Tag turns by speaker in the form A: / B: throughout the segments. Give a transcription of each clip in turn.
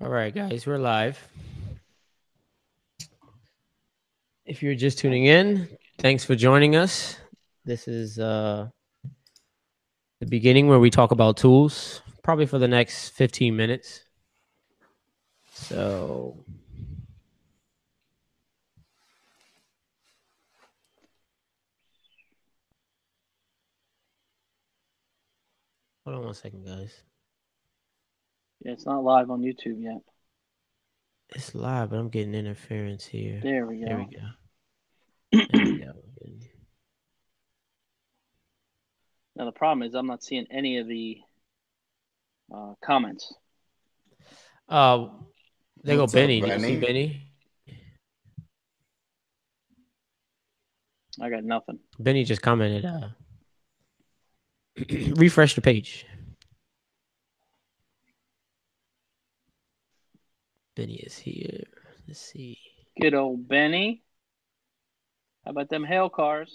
A: All right, guys, we're live. If you're just tuning in, thanks for joining us. This is the beginning where we talk about tools, probably for the next 15 minutes. So, hold on one second, guys.
B: Yeah, it's not live on YouTube yet.
A: It's live, but I'm getting interference here.
B: There we
A: There we
B: go.
A: go. There we go.
B: Now the problem is I'm not seeing any of the comments.
A: Uh, there go
C: What's up,
A: Benny. Do you see
C: Benny?
A: Benny?
B: I got nothing.
A: Benny just commented. Refresh the page. Benny is here. Let's see.
B: Good old Benny. How about them hail cars?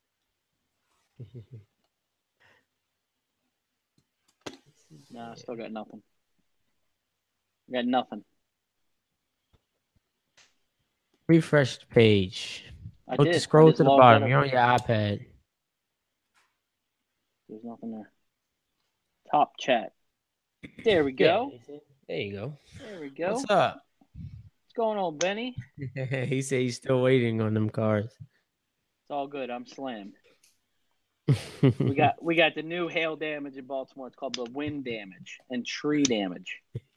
B: Nah, I still got nothing. Got nothing.
A: Refresh the page.
B: I
A: Go to
B: did. I
A: scroll
B: just
A: to the
B: logged out
A: bottom.
B: of.
A: You're on your iPad.
B: There's nothing there. Top chat. There we
A: Yeah.
B: go.
A: There you go.
B: There we go.
A: What's up?
B: What's going on, Benny?
A: He said he's still waiting on them cars.
B: It's all good. I'm slammed. We got the new hail damage in Baltimore. It's called the wind damage and tree damage.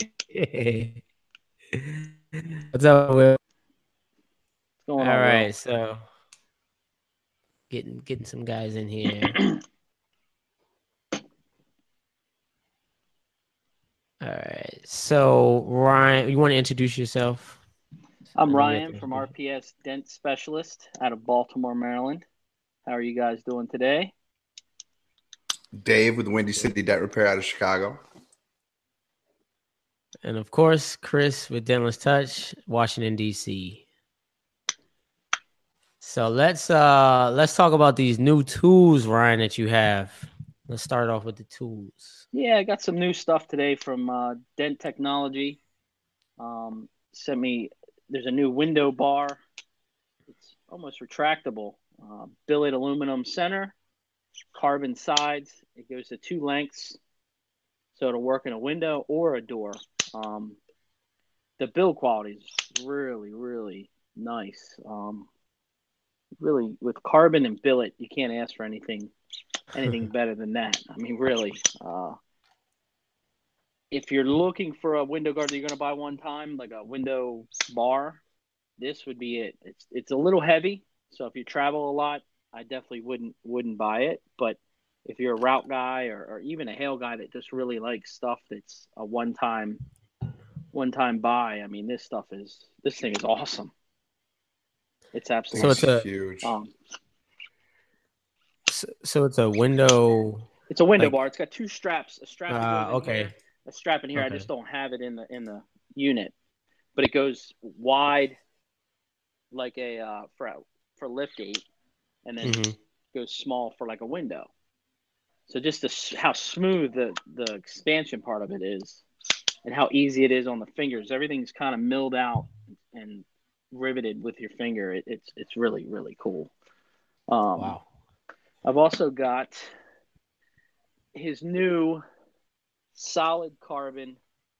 A: What's up, Will?
B: What's going
A: All
B: on,
A: right,
B: Will?
A: so getting some guys in here. All right, so Ryan, you want to introduce yourself?
B: I'm Ryan from RPS Dent Specialist out of Baltimore, Maryland. How are you guys doing today?
C: Dave with Windy City Debt Repair out of Chicago.
A: And of course, Chris with Dentless Touch, Washington, D.C. So let's talk about these new tools, Ryan, that you have. Let's start off with the tools.
B: Yeah, I got some new stuff today from Dent Technology. Sent me. There's a new window bar. It's almost retractable. Billet aluminum center, carbon sides. It goes to 2 lengths, so it'll work in a window or a door. The build quality is really, really nice. Really, with carbon and billet, you can't ask for anything better than that. I mean, really. If you're looking for a window guard that you're going to buy one time, like a window bar, this would be it. It's a little heavy, so if you travel a lot, I definitely wouldn't buy it. But if you're a route guy or even a hail guy that just really likes stuff that's a one time buy, I mean, this thing is awesome. It's absolutely
A: So it's
C: huge.
A: So it's a window.
B: It's a window bar. It's got 2 straps. A strap that goes in
A: Okay.
B: here. A strap in here.
A: Okay.
B: I just don't have it in the unit, but it goes wide, like a for lift gate, and then goes small for like a window. So just how smooth the expansion part of it is, and how easy it is on the fingers. Everything's kind of milled out and riveted with your finger. It's really, really cool.
A: Wow.
B: I've also got his new solid carbon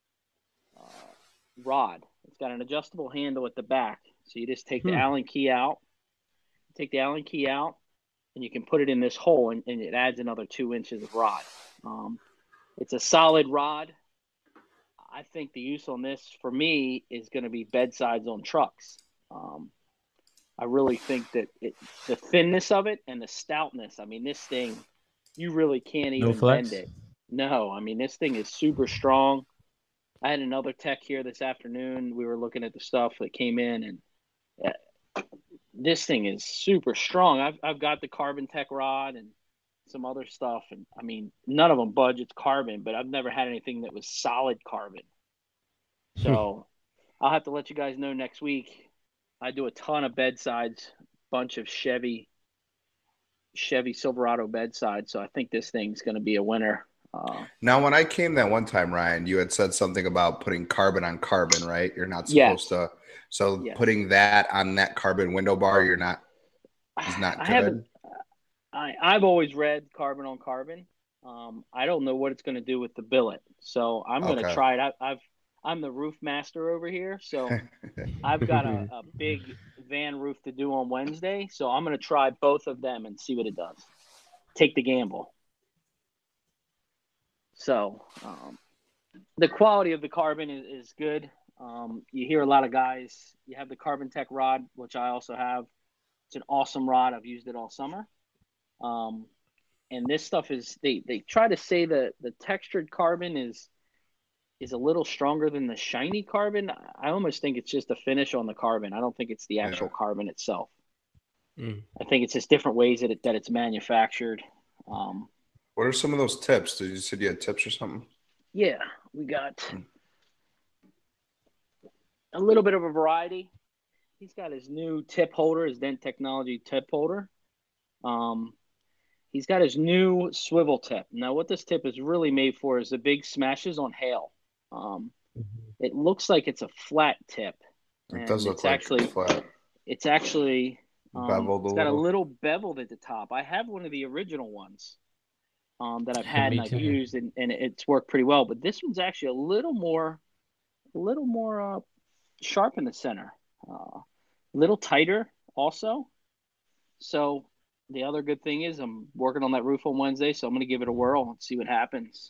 B: rod. It's got an adjustable handle at the back, so you just take the Allen key out. And you can put it in this hole, and it adds another 2 inches of rod. It's a solid rod. I think the use on this for me is going to be bedsides on trucks. I really think that the thinness of it and the stoutness. I mean, this thing, you really can't even bend it. No, I mean, this thing is super strong. I had another tech here this afternoon. We were looking at the stuff that came in, and this thing is super strong. I've got the Carbon Tech rod and some other stuff, and I mean, none of them budge. It's carbon, but I've never had anything that was solid carbon. So I'll have to let you guys know next week. I do a ton of bedsides, bunch of Chevy Silverado bedsides, so I think this thing's going to be a winner.
C: Now, when I came that one time, Ryan, you had said something about putting carbon on carbon, right? You're not supposed
B: Yes.
C: to. So
B: Yes.
C: putting that on that carbon window bar, is not
B: I haven't.
C: good.
B: I've always read carbon on carbon. I don't know what it's going to do with the billet, so I'm going to
C: Okay.
B: try it. I'm the roof master over here, so I've got a big van roof to do on Wednesday, so I'm going to try both of them and see what it does. Take the gamble. So the quality of the carbon is good. You hear a lot of guys. You have the Carbon Tech rod, which I also have. It's an awesome rod. I've used it all summer. And this stuff is they try to say that the textured carbon is a little stronger than the shiny carbon. I almost think it's just a finish on the carbon. I don't think it's the actual carbon itself. I think it's just different ways that it's manufactured.
C: What are some of those tips? Did you say you had tips or something?
B: Yeah, we got a little bit of a variety. He's got his new tip holder, his Dent Technology tip holder. He's got his new swivel tip. Now, what this tip is really made for is the big smashes on hail. It looks like it's a flat tip.
C: It does look like flat.
B: It's actually
C: beveled.
B: It's got a little beveled at the top. I have one of the original ones that I've had and I've used, and it's worked pretty well. But this one's actually a little more sharp in the center, a little tighter also. So the other good thing is I'm working on that roof on Wednesday, so I'm going to give it a whirl and see what happens.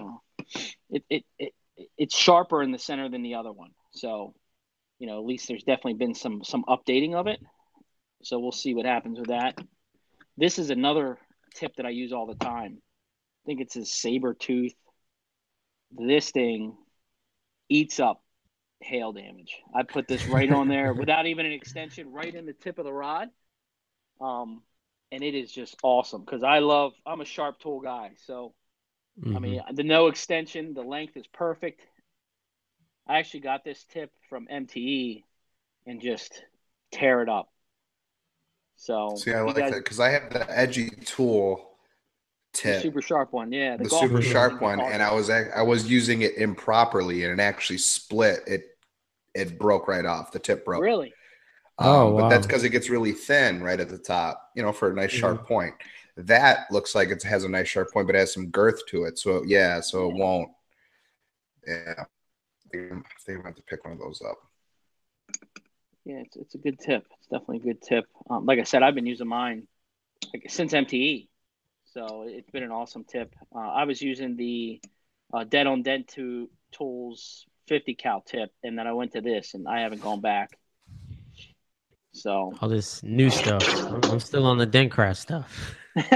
B: It's sharper in the center than the other one, so at least there's definitely been some updating of it. So we'll see what happens with that. This is another tip that I use all the time. I think it's a saber tooth. This thing eats up hail damage. I put this right on there without even an extension, right in the tip of the rod. And it is just awesome because I'm a sharp tool guy. So, I mean, the no extension, the length is perfect. I actually got this tip from MTE and just tear it up. So,
C: see, I like that because I have the edgy tool tip,
B: the super sharp one, yeah,
C: the super sharp one, and I was using it improperly, and it actually split. It broke right off. The tip broke.
B: Really?
C: But that's because it gets really thin right at the top, for a nice sharp point. That looks like it has a nice sharp point, but it has some girth to it. So it won't. Yeah, they have to pick one of those up.
B: Yeah, it's a good tip. It's definitely a good tip. Like I said, I've been using mine since MTE, so it's been an awesome tip. I was using the Dead on Dent Tools 50 cal tip, and then I went to this, and I haven't gone back. So
A: all this new stuff. I'm still on the Dentcraft stuff.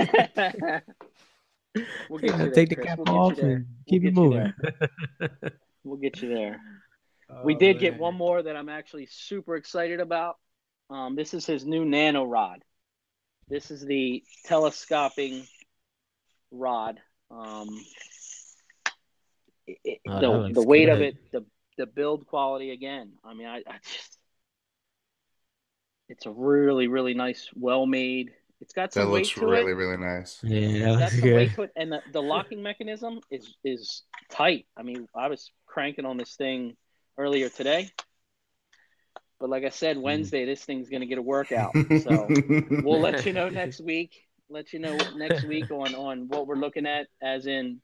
B: We'll get you there,
A: take the
B: Chris.
A: cap
B: We'll
A: off and keep it moving.
B: We'll get you there. We did get one more that I'm actually super excited about. This is his new nano rod. This is the telescoping rod. The weight of it, the build quality again. I mean, I just, it's a really, really nice, well-made. It's got some weight to it.
C: That looks really, really nice.
A: Yeah,
B: that's some weight to it, and the locking mechanism is tight. I mean, I was cranking on this thing earlier today, but like I said, Wednesday this thing's going to get a workout. So we'll let you know next week. Let you know next week on what we're looking at, as in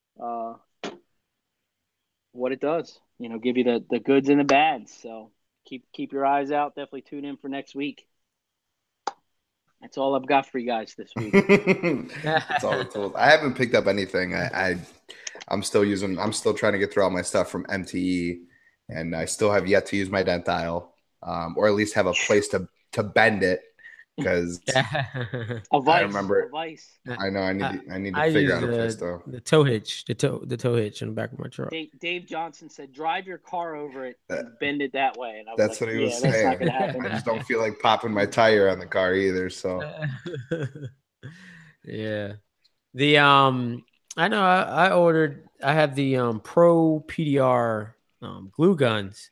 B: what it does. Give you the goods and the bads. So keep your eyes out. Definitely tune in for next week. That's all I've got for you guys this week.
C: That's all the tools. I haven't picked up anything. I'm still trying to get through all my stuff from MTE, and I still have yet to use my Dentile, or at least have a place to bend it. Because I remember
B: a vice.
C: I know I need to figure out a place though.
A: The tow hitch, the toe hitch in the back of my truck.
B: Dave Johnson said, "Drive your car over it and bend it that way." And
C: that's what he was saying. That's not gonna happen. I just don't feel like popping my tire on the car either. So
A: yeah, I know I ordered. I have the Pro PDR glue guns,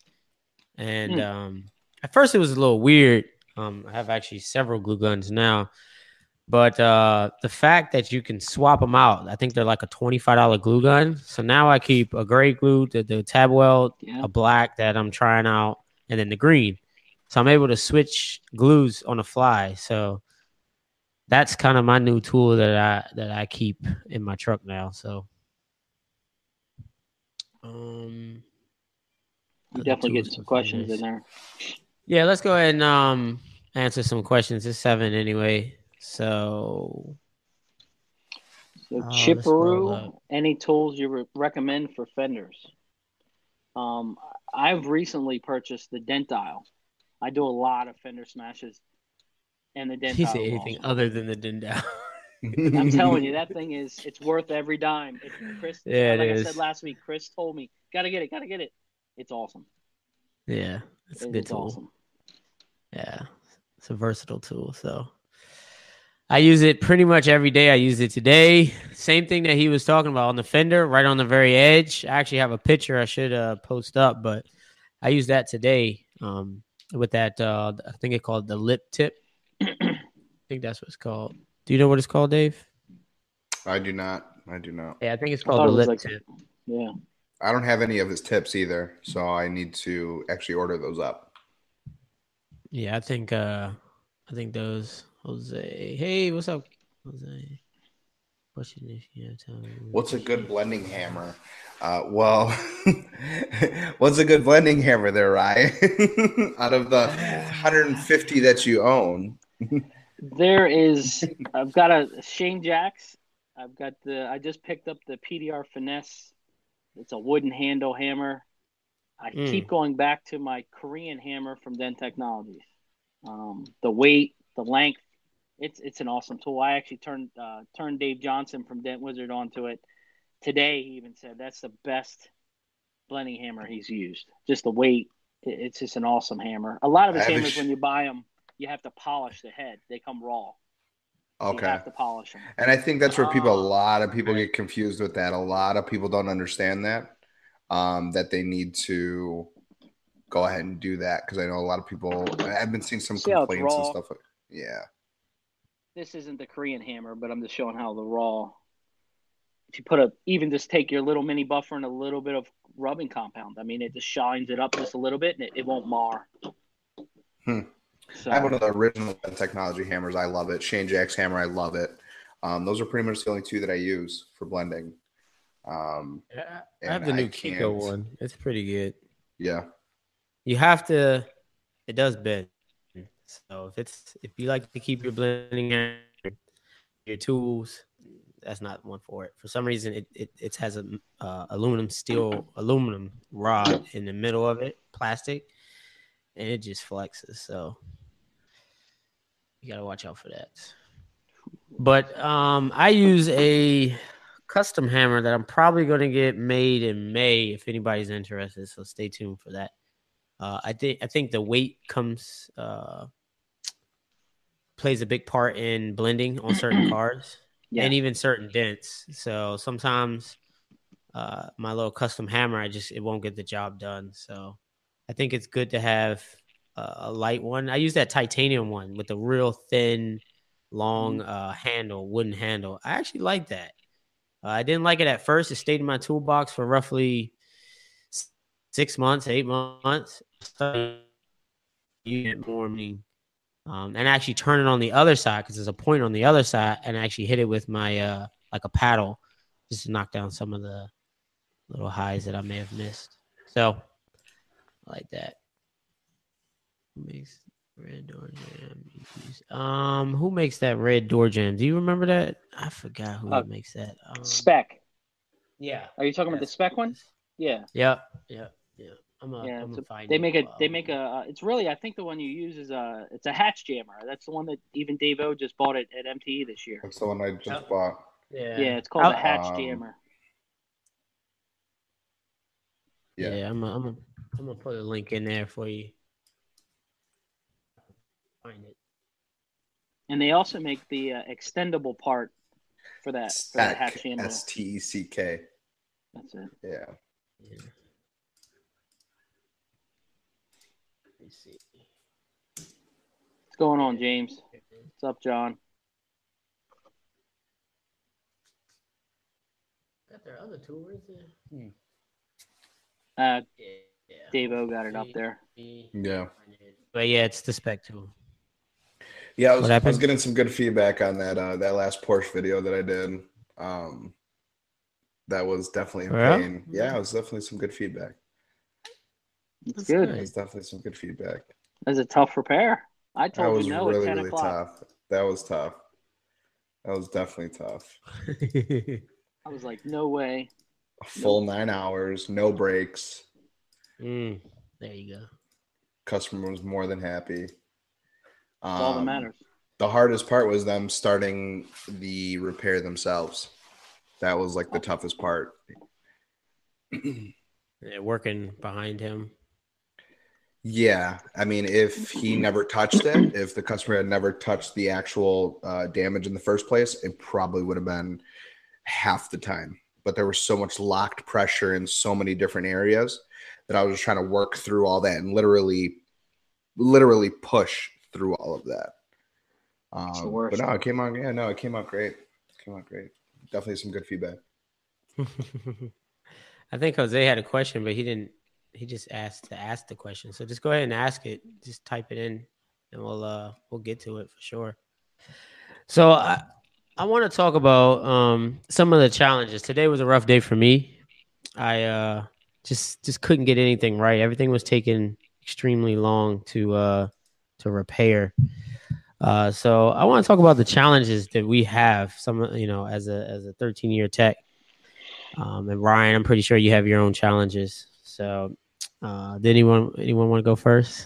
A: and at first it was a little weird. I have actually several glue guns now, But the fact that you can swap them out, I think they're like a $25 glue gun. So now I keep a gray glue, the tab weld,
B: Yeah.
A: a black that I'm trying out, and then the green. So I'm able to switch glues on the fly. So that's kind of my new tool that I keep in my truck now. So
B: You
A: other
B: definitely
A: tools
B: getting some
A: for
B: questions in
A: fenders.
B: there.
A: Yeah, let's go ahead and answer some questions. It's 7 anyway. So
B: So
A: let's scroll up.
B: Chipperoo, any tools you recommend for fenders? I've recently purchased the Dentile. I do a lot of fender smashes, and the
A: He said
B: Dentile is
A: anything
B: awesome.
A: other than the Dindal.
B: I'm telling you, that thing it's worth every dime. Chris,
A: Yeah, it
B: like I
A: is.
B: said last week, Chris told me, gotta get it. It's awesome.
A: Yeah, it's a good
B: It's
A: tool.
B: awesome.
A: Yeah, it's a versatile tool. So I use it pretty much every day. I used it today. Same thing that he was talking about on the fender, right on the very edge. I actually have a picture I should post up, but I used that today with that. I think it's called the lip tip. I think that's what it's called. Do you know what it's called, Dave?
C: I do not.
A: Yeah, I think it's
B: I
A: called
B: thought
A: the
B: it was
A: lip
B: like,
A: tip.
B: yeah.
C: I don't have any of his tips either, so I need to actually order those up.
A: Yeah, I think those Jose. Hey, what's up, Jose?
C: What's a good blending hammer? Well, what's a good blending hammer there, Ryan? Out of the 150 that you own.
B: There is. I've got a Shane Jacks. I just picked up the PDR Finesse. It's a wooden handle hammer. I keep going back to my Korean hammer from Dent Technologies. The weight, the length, it's an awesome tool. I actually turned Dave Johnson from Dent Wizard onto it today. He even said that's the best blending hammer he's used. Just the weight, it's just an awesome hammer. A lot of his hammers, when you buy them, you have to polish the head. They come raw. So
C: Okay.
B: you have to polish them.
C: And I think that's where a lot of people get confused with that. A lot of people don't understand that, that they need to go ahead and do that. Because I know a lot of people, I've been seeing some complaints and stuff. Yeah.
B: This isn't the Korean hammer, but I'm just showing how the raw. If you even just take your little mini buffer and a little bit of rubbing compound, I mean, it just shines it up just a little bit and it won't mar.
C: So, I have one of the original technology hammers. I love it. Shane Jack's hammer. I love it. Those are pretty much the only two that I use for blending.
A: I have the new Kiko one. It's pretty good.
C: Yeah.
A: You have to. It does bend. So if you like to keep your blending hammer, your tools, that's not one for it. For some reason, it has a aluminum rod in the middle of it, plastic, and it just flexes. So you gotta watch out for that. But I use a custom hammer that I'm probably going to get made in May if anybody's interested. So stay tuned for that. I think the weight plays a big part in blending on certain cars and even certain dents. So sometimes my little custom hammer, it won't get the job done. So I think it's good to have a light one. I use that titanium one with the real thin, long wooden handle. I actually like that. I didn't like it at first. It stayed in my toolbox for roughly 6 months, 8 months. You get more mean. And actually turn it on the other side because there's a point on the other side, and I actually hit it with my like a paddle just to knock down some of the little highs that I may have missed. So I like that. Who makes red door jam? Who makes that red door jam? Do you remember that? I forgot who makes that.
B: Spec.
A: Yeah.
B: Are you talking about the Spec one? Yeah.
A: Yep. I'm gonna find
B: they make a it's really, I think the one you use is it's a hatch jammer. That's the one that even Dave O just bought it at MTE this year.
C: That's the one I just bought.
B: Yeah, it's called a hatch jammer.
A: Yeah, I'm gonna put a link in there for you. Find it.
B: And they also make the extendable part for that hatch jammer.
C: STECK.
B: That's it.
C: Yeah.
B: What's going on, James? What's up, John?
A: Got their other tool. Where's it?
B: Dave-O got it up there.
C: Yeah.
A: But yeah, it's the spec tool.
C: Yeah, I was getting some good feedback on that that last Porsche video that I did. That was definitely in pain. Yeah, it was definitely some good feedback.
B: It's good.
C: It was definitely some good feedback.
B: That's a tough repair. I told you no
C: really,
B: at 10
C: really
B: o'clock.
C: Tough. That was tough. That was definitely tough.
B: I was like, no way.
C: A full 9 hours, no breaks.
A: There you go.
C: Customer was more than happy.
B: That's all that matters.
C: The hardest part was them starting the repair themselves. That was like the toughest part.
A: Working behind him.
C: Yeah. I mean, if he never touched it, if the customer had never touched the actual damage in the first place, it probably would have been half the time. But there was so much locked pressure in so many different areas that I was just trying to work through all that and literally push through all of that. But no, it came out. Yeah, no, it came out great. Definitely some good feedback.
A: I think Jose had a question, but he just asked to ask the question. So just go ahead and ask it. Just type it in, and we'll get to it for sure. So I want to talk about some of the challenges. Today was a rough day for me. I just couldn't get anything right. Everything was taking extremely long to repair. So I want to talk about the challenges that we have. Some, as a 13-year tech. And Ryan, I'm pretty sure you have your own challenges. So, did anyone want to go first?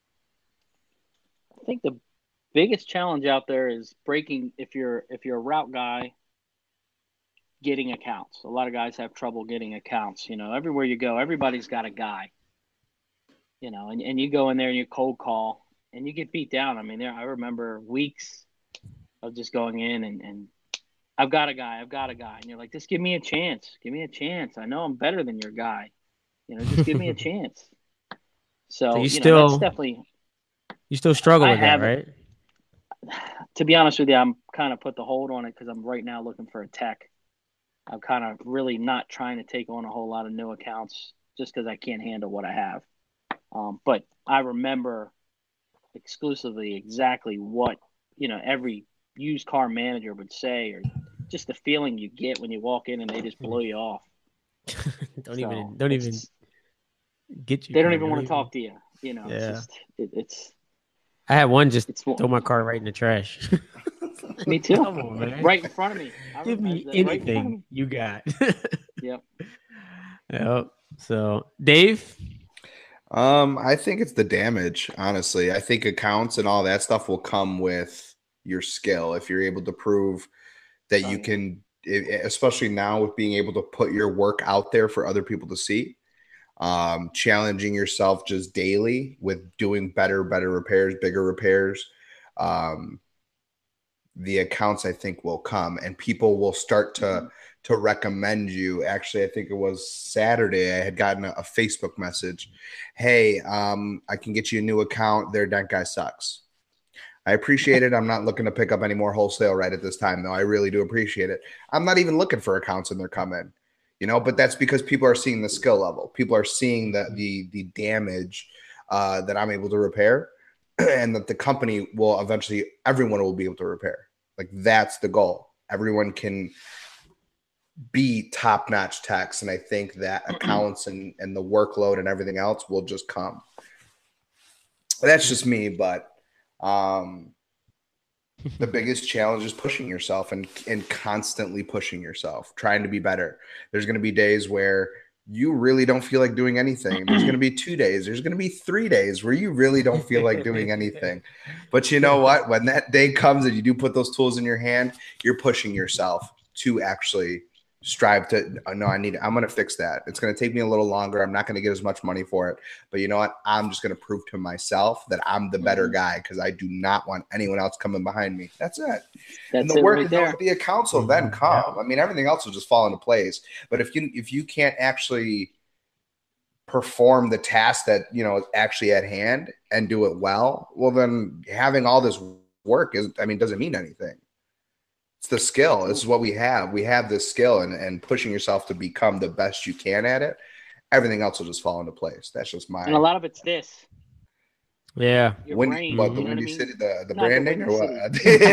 B: I think the biggest challenge out there is breaking. If you're a route guy, getting accounts. A lot of guys have trouble getting accounts. Everywhere you go, everybody's got a guy. And you go in there and you cold call and you get beat down. I mean, I remember weeks of just going in and I've got a guy. And you're like, just give me a chance. I know I'm better than your guy. Just give me a chance. So
A: you
B: that's definitely.
A: You still struggle with that, right?
B: To be honest with you, I'm kind of put the hold on it because I'm right now looking for a tech. I'm kind of really not trying to take on a whole lot of new accounts just because I can't handle what I have. But I remember exclusively exactly what, every used car manager would say, or just the feeling you get when you walk in and they just blow you off.
A: don't even get you.
B: They don't even want to talk to you.
A: Yeah.
B: It's just, it's.
A: I had one just throw my car right in the trash.
B: Me too.
A: Come on, man.
B: Right in front of me.
A: Give me anything you got.
B: Yep.
A: Yep. So, Dave?
C: I think it's the damage, honestly. I think accounts and all that stuff will come with your skill. If you're able to prove that you can, especially now with being able to put your work out there for other people to see, challenging yourself just daily with doing better repairs, bigger repairs. The accounts, I think, will come and people will start to recommend you. Actually, I think it was Saturday. I had gotten a Facebook message. Hey, I can get you a new account. Their dent guy sucks. I appreciate it. I'm not looking to pick up any more wholesale right at this time, though. I really do appreciate it. I'm not even looking for accounts when they're coming, but that's because people are seeing the skill level. People are seeing the damage that I'm able to repair and that the company will eventually, everyone will be able to repair. Like that's the goal. Everyone can be top-notch techs, and I think that accounts and the workload and everything else will just come. That's just me, but the biggest challenge is pushing yourself and constantly pushing yourself, trying to be better. There's going to be days where you really don't feel like doing anything. There's going to be 2 days. There's going to be 3 days where you really don't feel like doing anything. But you know what? When that day comes and you do put those tools in your hand, you're pushing yourself to actually strive to, no, I'm going to fix that. It's going to take me a little longer. I'm not going to get as much money for it. But you know what? I'm just going to prove to myself that I'm the better guy because I do not want anyone else coming behind me. That's it. And the work, the accounts will then come. I mean, everything else will just fall into place. But if you can't actually perform the task that, is actually at hand and do it well, then having all this work doesn't mean anything. It's the skill. This is what we have. We have this skill, and pushing yourself to become the best you can at it. Everything else will just fall into place. That's just my.
B: And a lot of it's this.
A: Yeah.
B: Your brain.
C: What, the
B: you know
C: Windy
B: what I mean?
C: City, the
B: Not
C: branding, or what?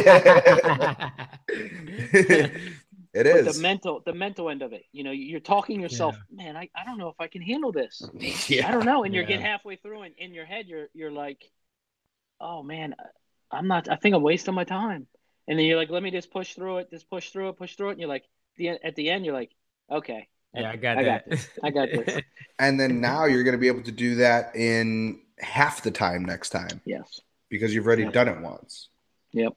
C: It
B: but
C: is
B: the mental end of it. You know, you're talking yourself, man. I don't know if I can handle this.
C: Yeah.
B: I don't know. And you get halfway through, and in your head, you're like, oh man, I'm not. I think I'm wasting my time. And then you're like, let me just push through it, push through it, and you're like, at the end, you're like, okay,
A: I got
B: this. I got this.
C: And then now you're going to be able to do that in half the time next time.
B: Yes,
C: because you've already done it once.
B: Yep.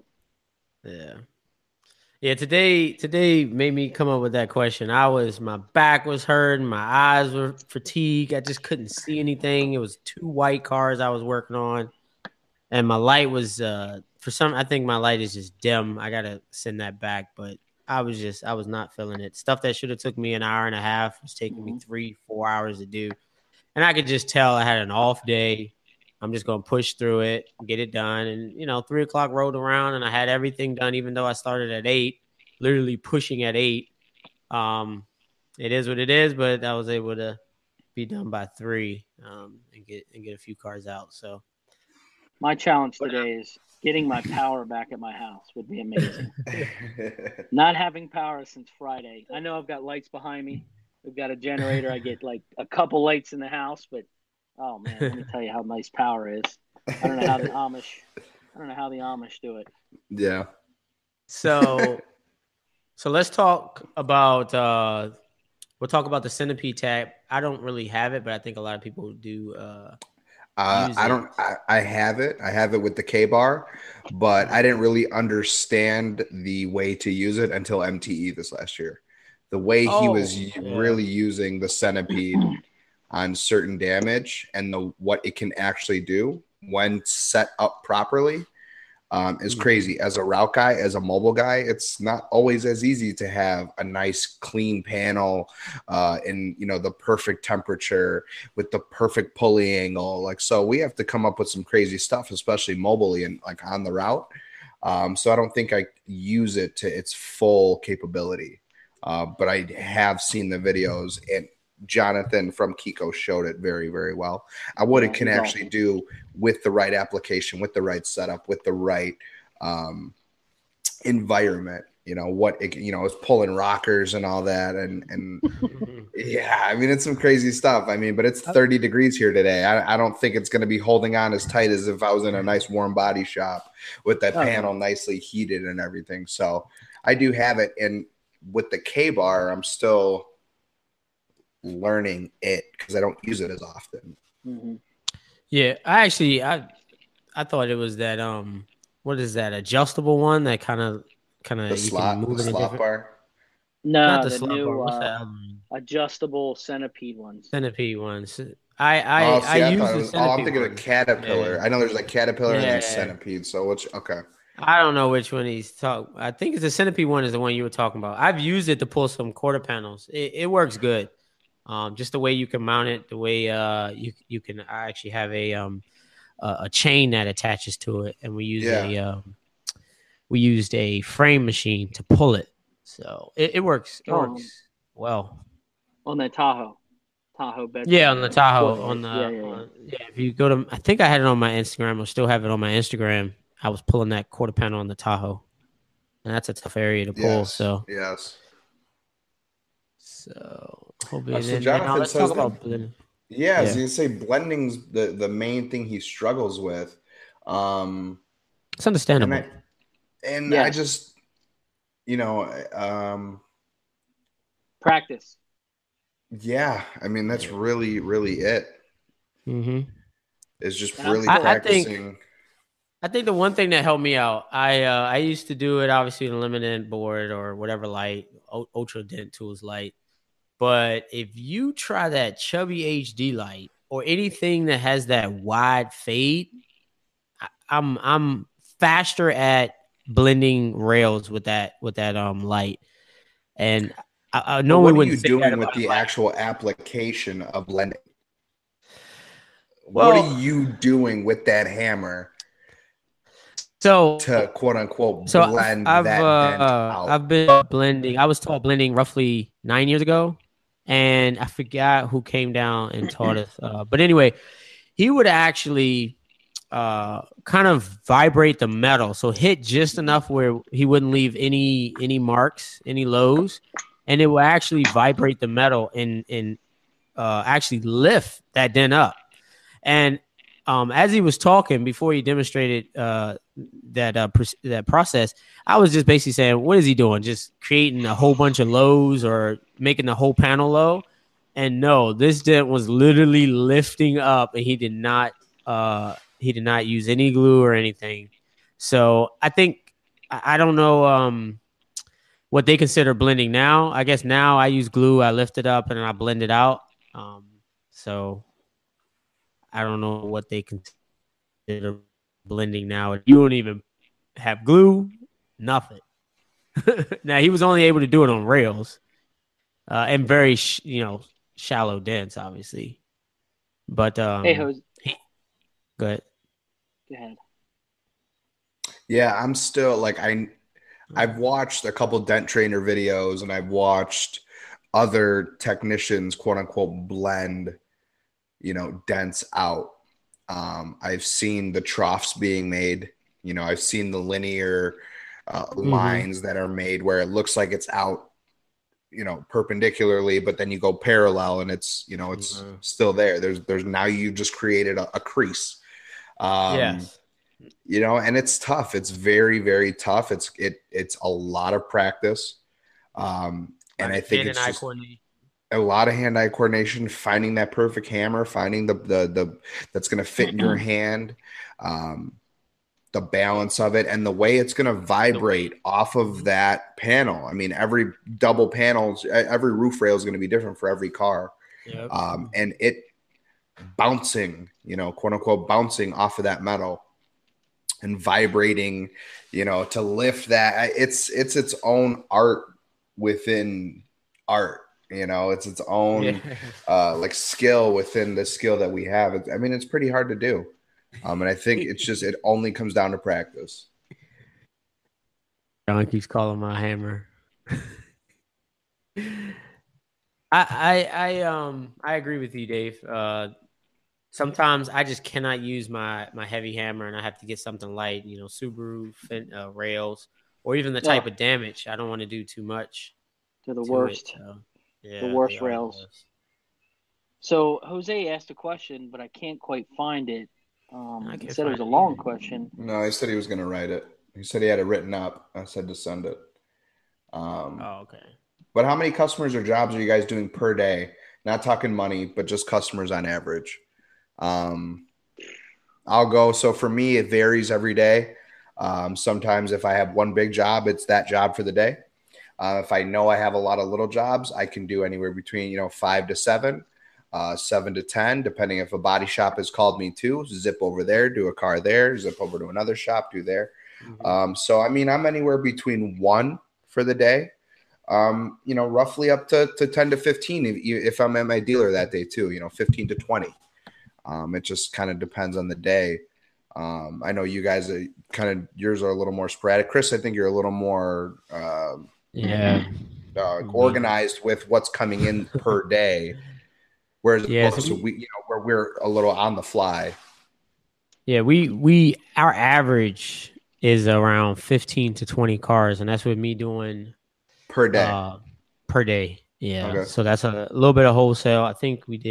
A: Yeah. Today made me come up with that question. My back was hurting, my eyes were fatigued. I just couldn't see anything. It was 2 white cars I was working on, and my light was I think my light is just dim. I gotta send that back, but I was not feeling it. Stuff that should have took me an hour and a half was taking me 3-4 hours to do, and I could just tell I had an off day. I'm just going to push through it, get it done. And, 3 o'clock rolled around and I had everything done, even though I started at 8, literally pushing at 8. It is what it is, but I was able to be done by 3 and get a few cars out. So
B: my challenge today is getting my power back at my house would be amazing. Not having power since Friday. I know I've got lights behind me. We've got a generator. I get like a couple lights in the house, but oh man, let me tell you how nice power is. I don't know how the Amish do it.
C: Yeah.
A: So let's talk about we'll talk about the Centipede tab. I don't really have it, but I think a lot of people do
C: I have it. I have it with the K-bar, but I didn't really understand the way to use it until MTE this last year. The way he was really using the Centipede on certain damage and what it can actually do when set up properly is crazy. As a route guy, as a mobile guy, it's not always as easy to have a nice clean panel in the perfect temperature with the perfect pulley angle. So we have to come up with some crazy stuff, especially mobily and on the route. So I don't think I use it to its full capability, but I have seen the videos, and Jonathan from Kiko showed it very, very well. What it can actually do with the right application, with the right setup, with the right environment. What it is pulling rockers and all that, and yeah, I mean it's some crazy stuff. I mean, but it's 30 degrees here today. I don't think it's going to be holding on as tight as if I was in a nice warm body shop with that panel nicely heated and everything. So I do have it, and with the K-bar, I'm still learning it because I don't use it as often.
A: Yeah, I thought it was that what is that adjustable one that kind of
C: the slot bar?
B: No,
A: not
B: the new adjustable Centipede ones.
A: Centipede ones.
C: I
A: use
C: thought
A: the Centipede.
C: I'm thinking of Caterpillar. Yeah. I know there's like Caterpillar and there's Centipede. So okay.
A: I don't know which one he's talking. I think it's the Centipede one is the one you were talking about. I've used it to pull some quarter panels. It works good. Just the way you can mount it, the way you can actually have a chain that attaches to it, and we used a frame machine to pull it, so it works. It works well
B: on the Tahoe bed.
A: Yeah, on the Tahoe. If you go to, I think I had it on my Instagram. I still have it on my Instagram. I was pulling that quarter panel on the Tahoe, and that's a tough area to pull. So
C: yes.
A: So,
C: Jonathan says about blending. Yeah, I was going to say blending's the main thing he struggles with.
A: It's understandable.
C: I just,
B: practice.
C: Yeah, I mean that's really, really it. It's just really practicing.
A: I think the one thing that helped me out, I used to do it obviously in a limited board or whatever light, Ultra Dent Tools light. But if you try that Chubby HD light or anything that has that wide fade, I'm faster at blending rails with that light. And I know
C: what are you doing with the actual application of blending? What are you doing with that hammer to quote unquote blend that dent out?
A: I've been blending. I was taught blending roughly 9 years ago, and I forgot who came down and taught us. But anyway, he would actually kind of vibrate the metal, so hit just enough where he wouldn't leave any marks, any lows, and it will actually vibrate the metal and actually lift that dent up. And as he was talking before he demonstrated that process, I was just basically saying, what is he doing? Just creating a whole bunch of lows or making the whole panel low? And no, this dent was literally lifting up, and he did not use any glue or anything. So I think I don't know what they consider blending now. I guess now I use glue. I lift it up and I blend it out. So I don't know what they consider blending now. You don't even have glue, nothing. Now he was only able to do it on rails, and very shallow dents, obviously. But
B: hey, Jose.
A: Go ahead.
B: Go ahead.
C: Yeah, I'm still like I've watched a couple dent trainer videos, and I've watched other technicians, quote unquote, blend, dents out. I've seen the troughs being made. I've seen the linear lines that are made where it looks like it's out, perpendicularly, but then you go parallel and it's, it's still there. There's now you just created a crease.
A: Yes.
C: And it's tough. It's very, very tough. It's a lot of practice. And I think it's just a lot of hand-eye coordination, finding that perfect hammer, finding the that's going to fit in your hand, the balance of it, and the way it's going to vibrate off of that panel. I mean, every double panels, every roof rail is going to be different for every car. Yep. And it bouncing, quote unquote, bouncing off of that metal and vibrating, to lift that. It's its own art within art. It's its own like skill within the skill that we have. It's pretty hard to do. And I think it only comes down to practice.
A: John keeps calling my hammer. I agree with you, Dave. Sometimes I just cannot use my heavy hammer, and I have to get something light, Subaru rails, or even the type of damage. I don't want to do too much.
B: They're the worst. The worst rails. So Jose asked a question, but I can't quite find it. He said it was a long question.
C: No, he said he was going to write it. He said he had it written up. I said to send it.
A: Okay.
C: But how many customers or jobs are you guys doing per day? Not talking money, but just customers on average. I'll go. So for me, it varies every day. Sometimes if I have one big job, it's that job for the day. If I know I have a lot of little jobs, I can do anywhere between, 5 to 7, 7 to 10, depending if a body shop has called me to zip over there, do a car there, zip over to another shop, do there. Mm-hmm. So, I'm anywhere between 1 for the day, roughly up to 10 to 15 if I'm at my dealer that day too, 15 to 20. It just kind of depends on the day. I know you guys are yours are a little more sporadic. Chris, I think you're a little more organized with what's coming in per day. Whereas where we're a little on the fly.
A: Yeah, our average is around 15 to 20 cars, and that's with me doing
C: per day.
A: Per day. Yeah. Okay. So that's a little bit of wholesale. I think we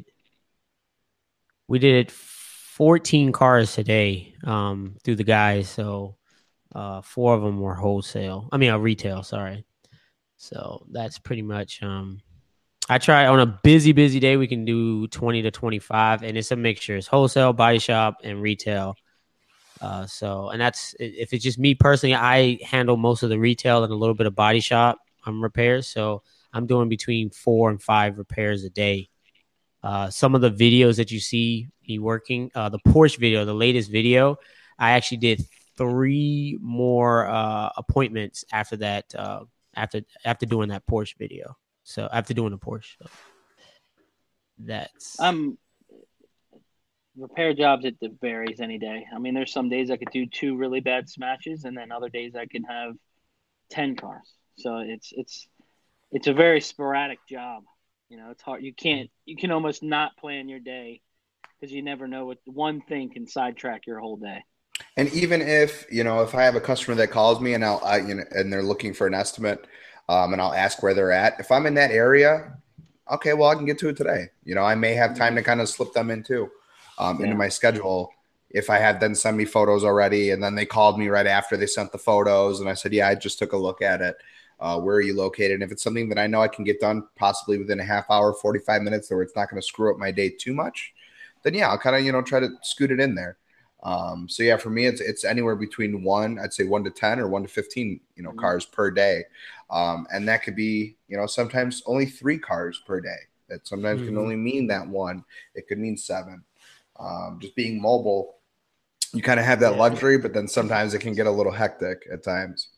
A: did 14 cars today through the guys. So 4 of them were retail, sorry. So that's pretty much I try on a busy day we can do 20 to 25, and it's a mixture. It's wholesale, body shop, and retail. And that's if it's just me personally, I handle most of the retail and a little bit of body shop repairs. So I'm doing between 4 and 5 repairs a day. Some of the videos that you see me working, the Porsche video, the latest video, I actually did 3 more appointments after that. After doing that Porsche video, so after doing the Porsche, so that's
B: repair jobs, it varies any day. I mean, there's some days I could do 2 really bad smashes, and then other days I can have 10 cars. So it's a very sporadic job. You know, it's hard. You can almost not plan your day because you never know what one thing can sidetrack your whole day.
C: And even if, if I have a customer that calls me and and they're looking for an estimate, and I'll ask where they're at. If I'm in that area, okay, well, I can get to it today. I may have time to kind of slip them in too, into my schedule. If I had them send me photos already, and then they called me right after they sent the photos, and I said, yeah, I just took a look at it. Where are you located? And if it's something that I know I can get done possibly within a half hour, 45 minutes, where it's not going to screw up my day too much, then yeah, I'll kind of, try to scoot it in there. So yeah, for me, it's anywhere between I'd say 1 to 10 or 1 to 15, cars per day. And that could be, sometimes only 3 cars per day. That sometimes can only mean that 1. It could mean 7. Just being mobile, you kind of have that luxury, but then sometimes it can get a little hectic at times.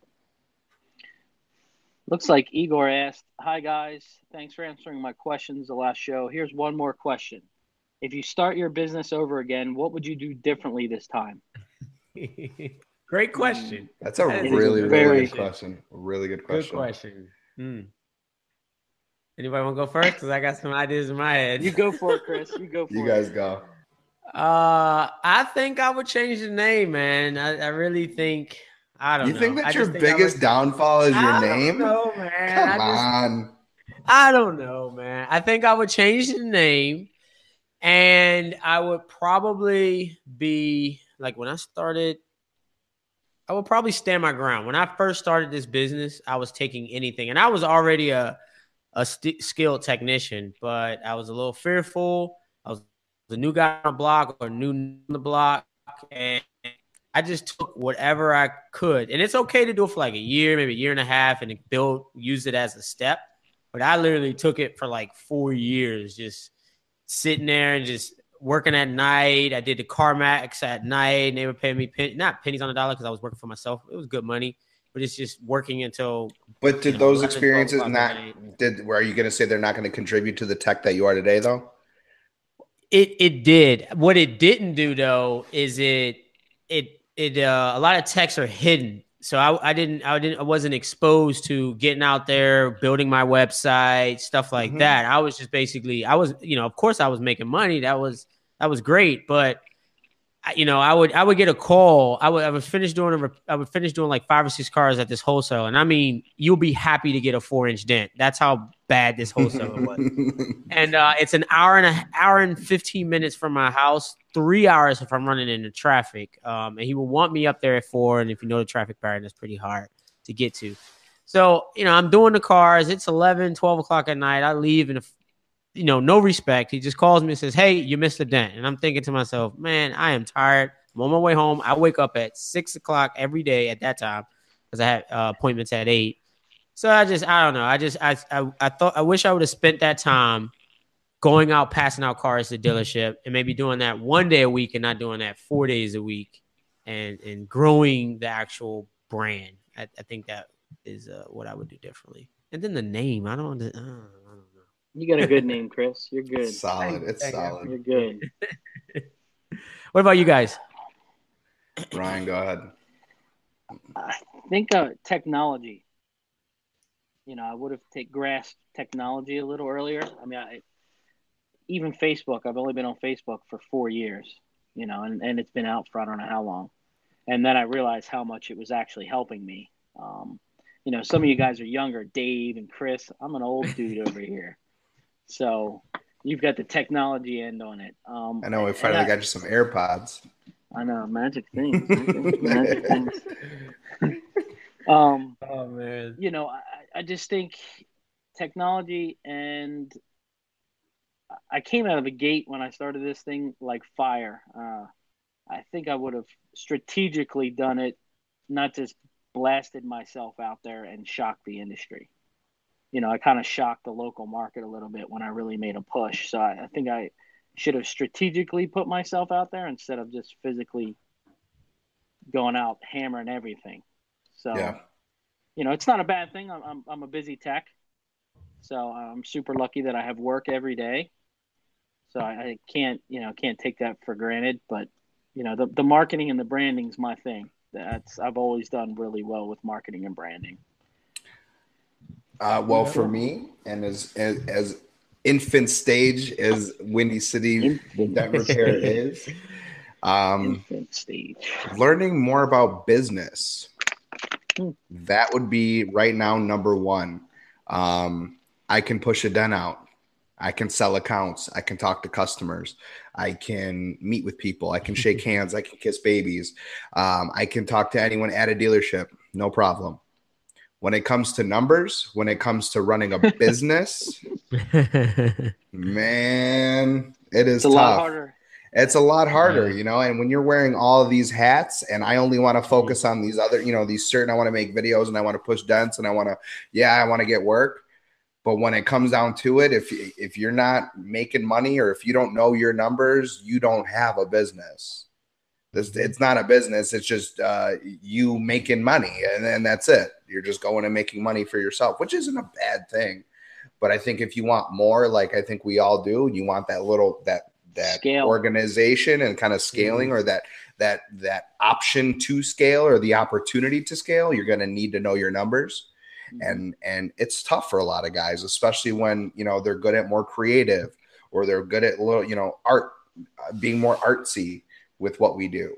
B: Looks like Igor asked, "Hi guys, thanks for answering my questions the last show. Here's one more question. If you start your business over again, what would you do differently this time?"
A: Great question.
C: That's a really good question. Really good question.
A: Good question. Anybody want to go first? Because I got some ideas in my head.
B: You go for it, Chris. You go for it.
C: You guys go.
A: I think I would change the name, man. I really think. I don't know.
C: You think that's your biggest downfall is your name?
A: No, man.
C: Come on.
A: I don't know, man. I think I would change the name, and I would probably be like when I started. I would probably stand my ground. When I first started this business, I was taking anything, and I was already a skilled technician, but I was a little fearful. I was the new guy on the block or new on the block, and I just took whatever I could. And it's okay to do it for like a year, maybe a year and a half, and use it as a step. But I literally took it for like 4 years, just sitting there and just working at night. I did the CarMax at night, and they were paying me not pennies on the dollar because I was working for myself. It was good money, but it's just working until.
C: But did those experiences are you going to say they're not going to contribute to the tech that you are today, though?
A: It did. What it didn't do though is a lot of techs are hidden. So I wasn't exposed to getting out there, building my website, stuff like that. I was just basically, of course I was making money. That was great. But I would get a call. I would finish doing like 5 or 6 cars at this wholesale. And I mean, you'll be happy to get a 4-inch dent. That's how bad this wholesaler was. And it's an hour and 15 minutes from my house, 3 hours if I'm running into traffic. And he will want me up there at 4. And if you know the traffic pattern, it's pretty hard to get to. So, I'm doing the cars. It's 11, 12 o'clock at night. I leave and no respect. He just calls me and says, "Hey, you missed a dent." And I'm thinking to myself, man, I am tired. I'm on my way home. I wake up at 6 o'clock every day at that time because I had appointments at 8. So I don't know. I wish I would have spent that time going out, passing out cars to the dealership and maybe doing that 1 day a week and not doing that 4 days a week and growing the actual brand. I think that is what I would do differently. And then the name, I don't know.
B: You got a good name, Chris. You're good.
C: Solid. It's solid.
B: You're good.
A: What about you guys?
C: Ryan, go ahead.
B: I think technology. I would have grasped technology a little earlier. I mean, even Facebook. I've only been on Facebook for 4 years. And it's been out for I don't know how long. And then I realized how much it was actually helping me. Some of you guys are younger, Dave and Chris. I'm an old dude over here. So you've got the technology end on it.
C: I know we finally got you some AirPods.
B: I know, magic things. Magic things.
A: Oh man.
B: I just think technology, and I came out of the gate when I started this thing like fire. I think I would have strategically done it, not just blasted myself out there and shocked the industry. I kind of shocked the local market a little bit when I really made a push. So I think I should have strategically put myself out there instead of just physically going out hammering everything. So, it's not a bad thing. I'm a busy tech. So I'm super lucky that I have work every day. So I can't take that for granted. But the marketing and the branding is my thing. I've always done really well with marketing and branding.
C: Well, for me, and as infant stage as Windy City Dent Repair is,
B: infant stage,
C: learning more about business. That would be right now number one. I can push a dent out. I can sell accounts. I can talk to customers. I can meet with people. I can shake hands. I can kiss babies. I can talk to anyone at a dealership. No problem. When it comes to numbers, when it comes to running a business, man, it's tough.
B: A lot harder.
C: It's a lot harder, and when you're wearing all of these hats and I only want to focus on these other, these certain, I want to make videos and I want to push dents and I want to get work. But when it comes down to it, if you're not making money or if you don't know your numbers, you don't have a business. It's not a business. It's just you making money, and then that's it. You're just going and making money for yourself, which isn't a bad thing. But I think if you want more, like I think we all do, you want that little that
B: scale.
C: Organization and kind of scaling, or that option to scale or the opportunity to scale, you're going to need to know your numbers. And it's tough for a lot of guys, especially when, they're good at more creative or they're good at little, art, being more artsy with what we do.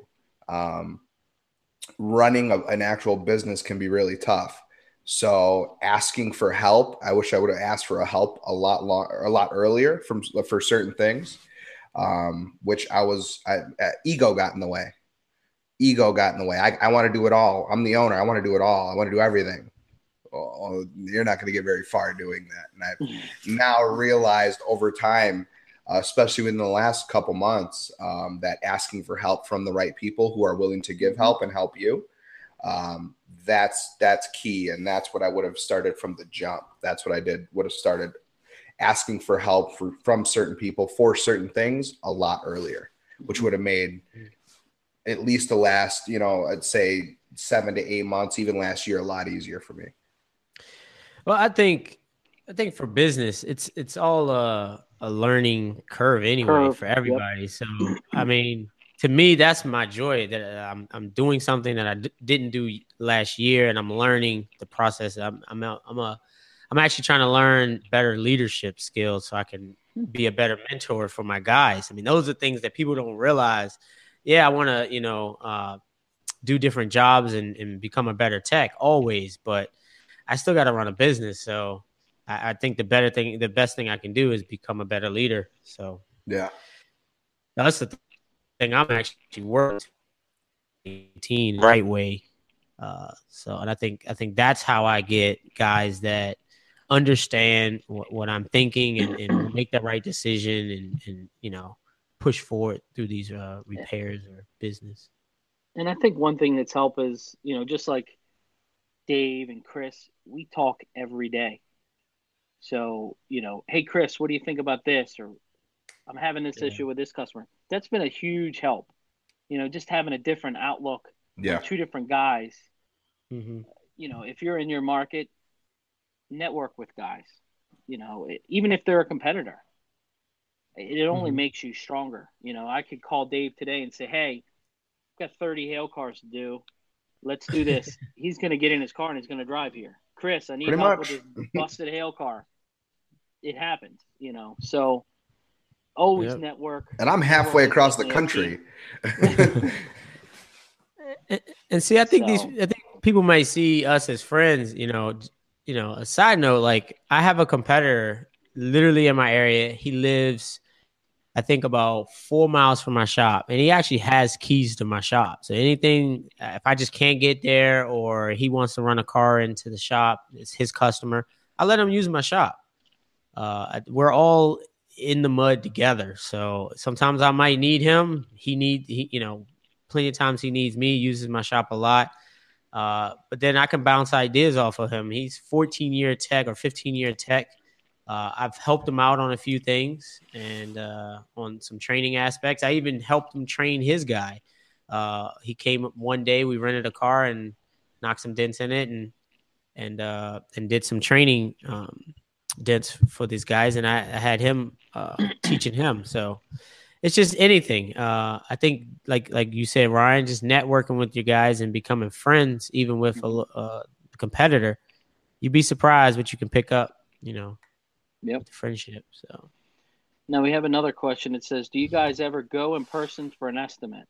C: Running an actual business can be really tough. So asking for help, I wish I would have asked for help a lot earlier for certain things. Which ego got in the way. I want to do it all. I'm the owner. I want to do it all. I want to do everything. Oh, you're not going to get very far doing that. And I've now realized over time, especially within the last couple months, that asking for help from the right people who are willing to give help and help you, that's key. And that's what I would have started from the jump. That's what I would have started asking for help from certain people for certain things a lot earlier, which would have made at least the last, I'd say 7 to 8 months, even last year, a lot easier for me.
A: Well, I think for business, it's all a learning curve anyway for everybody. Yep. So, I mean, to me, that's my joy that I'm doing something that I didn't do last year, and I'm learning the process. I'm actually trying to learn better leadership skills so I can be a better mentor for my guys. I mean, those are things that people don't realize. Yeah, I want to, do different jobs and become a better tech always, but I still got to run a business. So I think the best thing I can do is become a better leader. So
C: yeah,
A: that's the thing. I'm actually working the right way. And I think that's how I get guys that understand what I'm thinking and make the right decision and push forward through these repairs or business.
B: And I think one thing that's helped is, just like Dave and Chris, we talk every day. So, hey, Chris, what do you think about this? Or I'm having this issue with this customer. That's been a huge help. Just having a different outlook.
C: Yeah.
B: Two different guys.
A: Mm-hmm.
B: If you're in your market, network with guys. Even if they're a competitor, it only makes you stronger. I could call Dave today and say, hey, I've got 30 hail cars to do. Let's do this. He's going to get in his car and he's going to drive here. Chris, I need help with this busted hail car. It happens, so always network.
C: And I'm halfway across the country.
A: And see, I think people might see us as friends, a side note, like I have a competitor literally in my area. He lives, I think, about 4 miles from my shop, and he actually has keys to my shop. So anything, if I just can't get there or he wants to run a car into the shop, it's his customer, I let him use my shop. We're all in the mud together. So sometimes I might need him. Plenty of times he needs me, uses my shop a lot. But then I can bounce ideas off of him. He's 14-year tech or 15-year tech. I've helped him out on a few things and on some training aspects. I even helped him train his guy. He came up one day, we rented a car and knocked some dents in it and did some training dents for these guys, and I had him teaching him. So it's just anything. I think like you said, Ryan, just networking with your guys and becoming friends, even with a competitor. You'd be surprised what you can pick up, with friendship. So
B: now we have another question. It says, do you guys ever go in person for an estimate?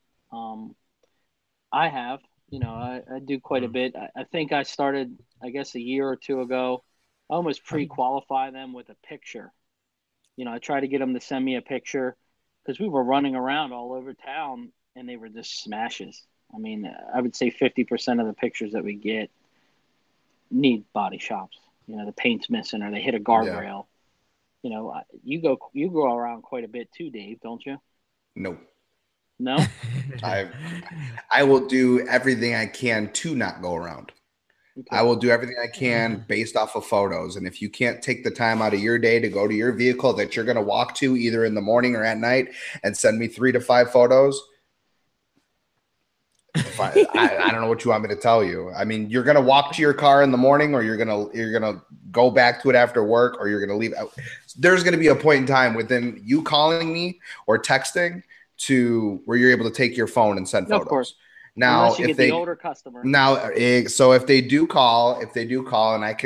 B: I have. I do quite a bit. I think I started, I guess, a year or two ago. I almost pre-qualify them with a picture. I try to get them to send me a picture because we were running around all over town and they were just smashes. I mean, I would say 50% of the pictures that we get need body shops. The paint's missing or they hit a guardrail. Yeah. You go around quite a bit too, Dave, don't you?
C: No.
B: No?
C: I will do everything I can to not go around. Okay. I will do everything I can based off of photos. And if you can't take the time out of your day to go to your vehicle that you're going to walk to either in the morning or at night and send me 3 to 5 photos, I don't know what you want me to tell you. I mean, you're going to walk to your car in the morning, or you're going to go back to it after work, or you're going to leave. There's going to be a point in time within you calling me or texting to where you're able to take your phone and send photos. Of course.
B: Now, unless you get the older customer.
C: Now, so if they do call, and I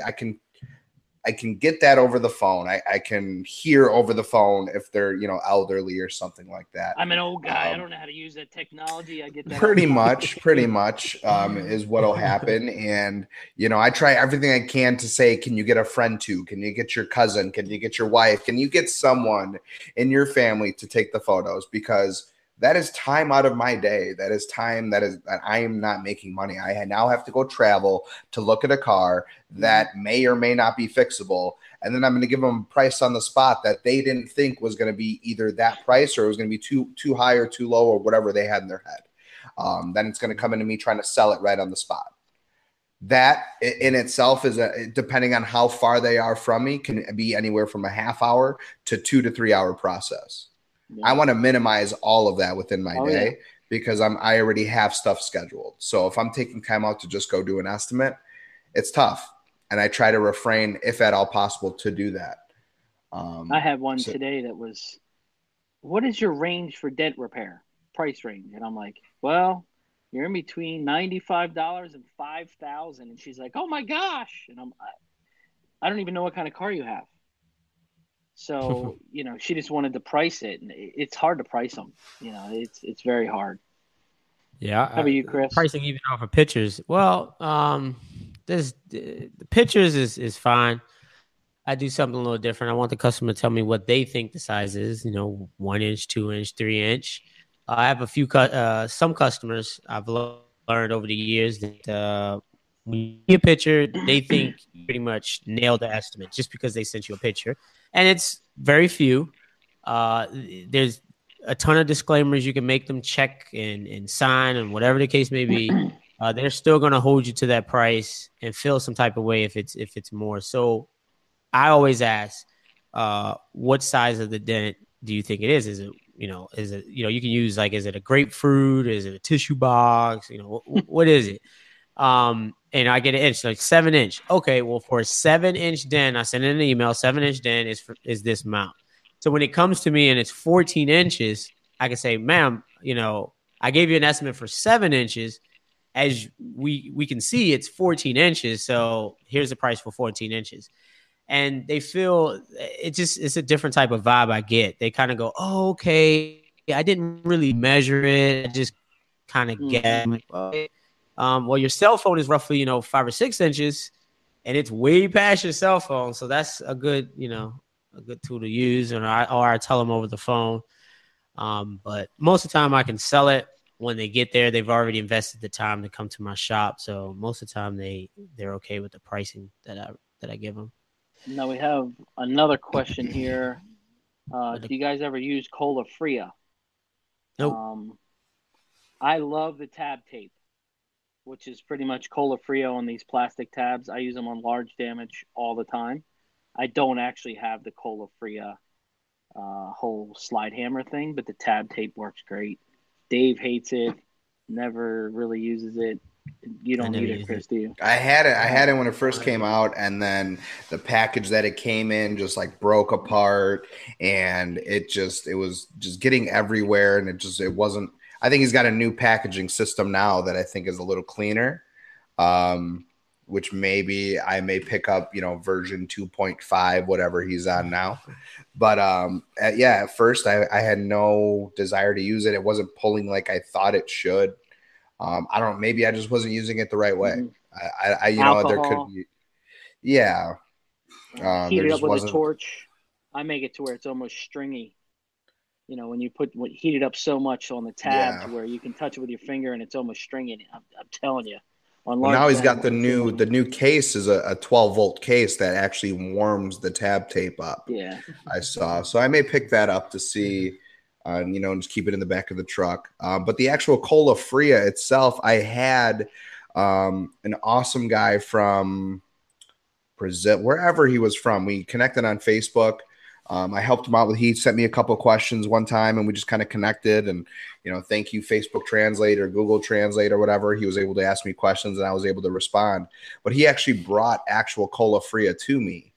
C: can get that over the phone. I can hear over the phone if they're, elderly or something like that.
B: I'm an old guy. I don't know how to use that technology. I get that.
C: Pretty much is what'll happen. And, I try everything I can to say, can you get a friend to? Can you get your cousin? Can you get your wife? Can you get someone in your family to take the photos? Because that is time out of my day. That is time that I am not making money. I now have to go travel to look at a car that may or may not be fixable. And then I'm going to give them a price on the spot that they didn't think was going to be either that price or it was going to be too high or too low or whatever they had in their head. Then it's going to come into me trying to sell it right on the spot. That in itself is depending on how far they are from me, can be anywhere from a half hour to 2 to 3 hour process. I want to minimize all of that within my day because I already have stuff scheduled. So if I'm taking time out to just go do an estimate, it's tough. And I try to refrain, if at all possible, to do that.
B: I had one today that was, what is your range for dent repair? Price range. And I'm like, well, you're in between $95 and $5,000. And she's like, oh my gosh. And I don't even know what kind of car you have. So, she just wanted to price it, and it's hard to price them. It's very hard.
A: Yeah.
B: How about you, Chris?
A: Pricing even off of pictures. Well, the pictures is fine. I do something a little different. I want the customer to tell me what they think the size is, 1 inch, 2 inch, 3 inch. I have some customers I've learned over the years that when you see a picture, they think you pretty much nailed the estimate just because they sent you a picture. And it's very few. There's a ton of disclaimers you can make them check and sign and whatever the case may be. They're still going to hold you to that price and feel some type of way if it's more. So I always ask, what size of the dent do you think it is? Is it, you can use is it a grapefruit? Is it a tissue box? What is it? And I get an inch, like 7 inch. Okay, well, for a 7 inch dent, I send in an email. 7 inch dent is this amount. So when it comes to me and it's 14 inches, I can say, ma'am, I gave you an estimate for 7 inches. As we can see, it's 14 inches. So here's the price for 14 inches. And they feel it's a different type of vibe I get. They kind of go, oh, okay, I didn't really measure it. I just kind of get it. Okay. Well, your cell phone is roughly, 5 or 6 inches, and it's way past your cell phone. So that's a good, a good tool to use. Or I tell them over the phone. But most of the time I can sell it when they get there. They've already invested the time to come to my shop. So most of the time they're okay with the pricing that I give them.
B: Now we have another question here. Do you guys ever use Cola Fria?
A: Nope.
B: I love the tab tape, which is pretty much Cola Frio on these plastic tabs. I use them on large damage all the time. I don't actually have the Cola Fria whole slide hammer thing, but the tab tape works great. Dave hates it, never really uses it. You don't need it, Chris, do you?
C: I had it when it first came out, and then the package that it came in just like broke apart, and it was just getting everywhere, and it wasn't. I think he's got a new packaging system now that I think is a little cleaner, which maybe I may pick up, version 2.5, whatever he's on now. But at first I had no desire to use it. It wasn't pulling like I thought it should. I don't know. Maybe I just wasn't using it the right way.
B: Alcohol.
C: There could be, yeah.
B: Heat it up with a torch. I make it to where it's almost stringy. When you heat it up so much on the tab to where you can touch it with your finger and it's almost stringy. I'm telling you.
C: Now he's got the new case is a 12-volt case that actually warms the tab tape up.
B: Yeah,
C: I saw. So I may pick that up to see. And just keep it in the back of the truck. But the actual Cola Fria itself, I had an awesome guy from Brazil, wherever he was from. We connected on Facebook. I helped him out he sent me a couple of questions one time, and we just kind of connected. And, thank you, Facebook Translate or Google Translate or whatever. He was able to ask me questions, and I was able to respond. But he actually brought actual Cola Fria to me.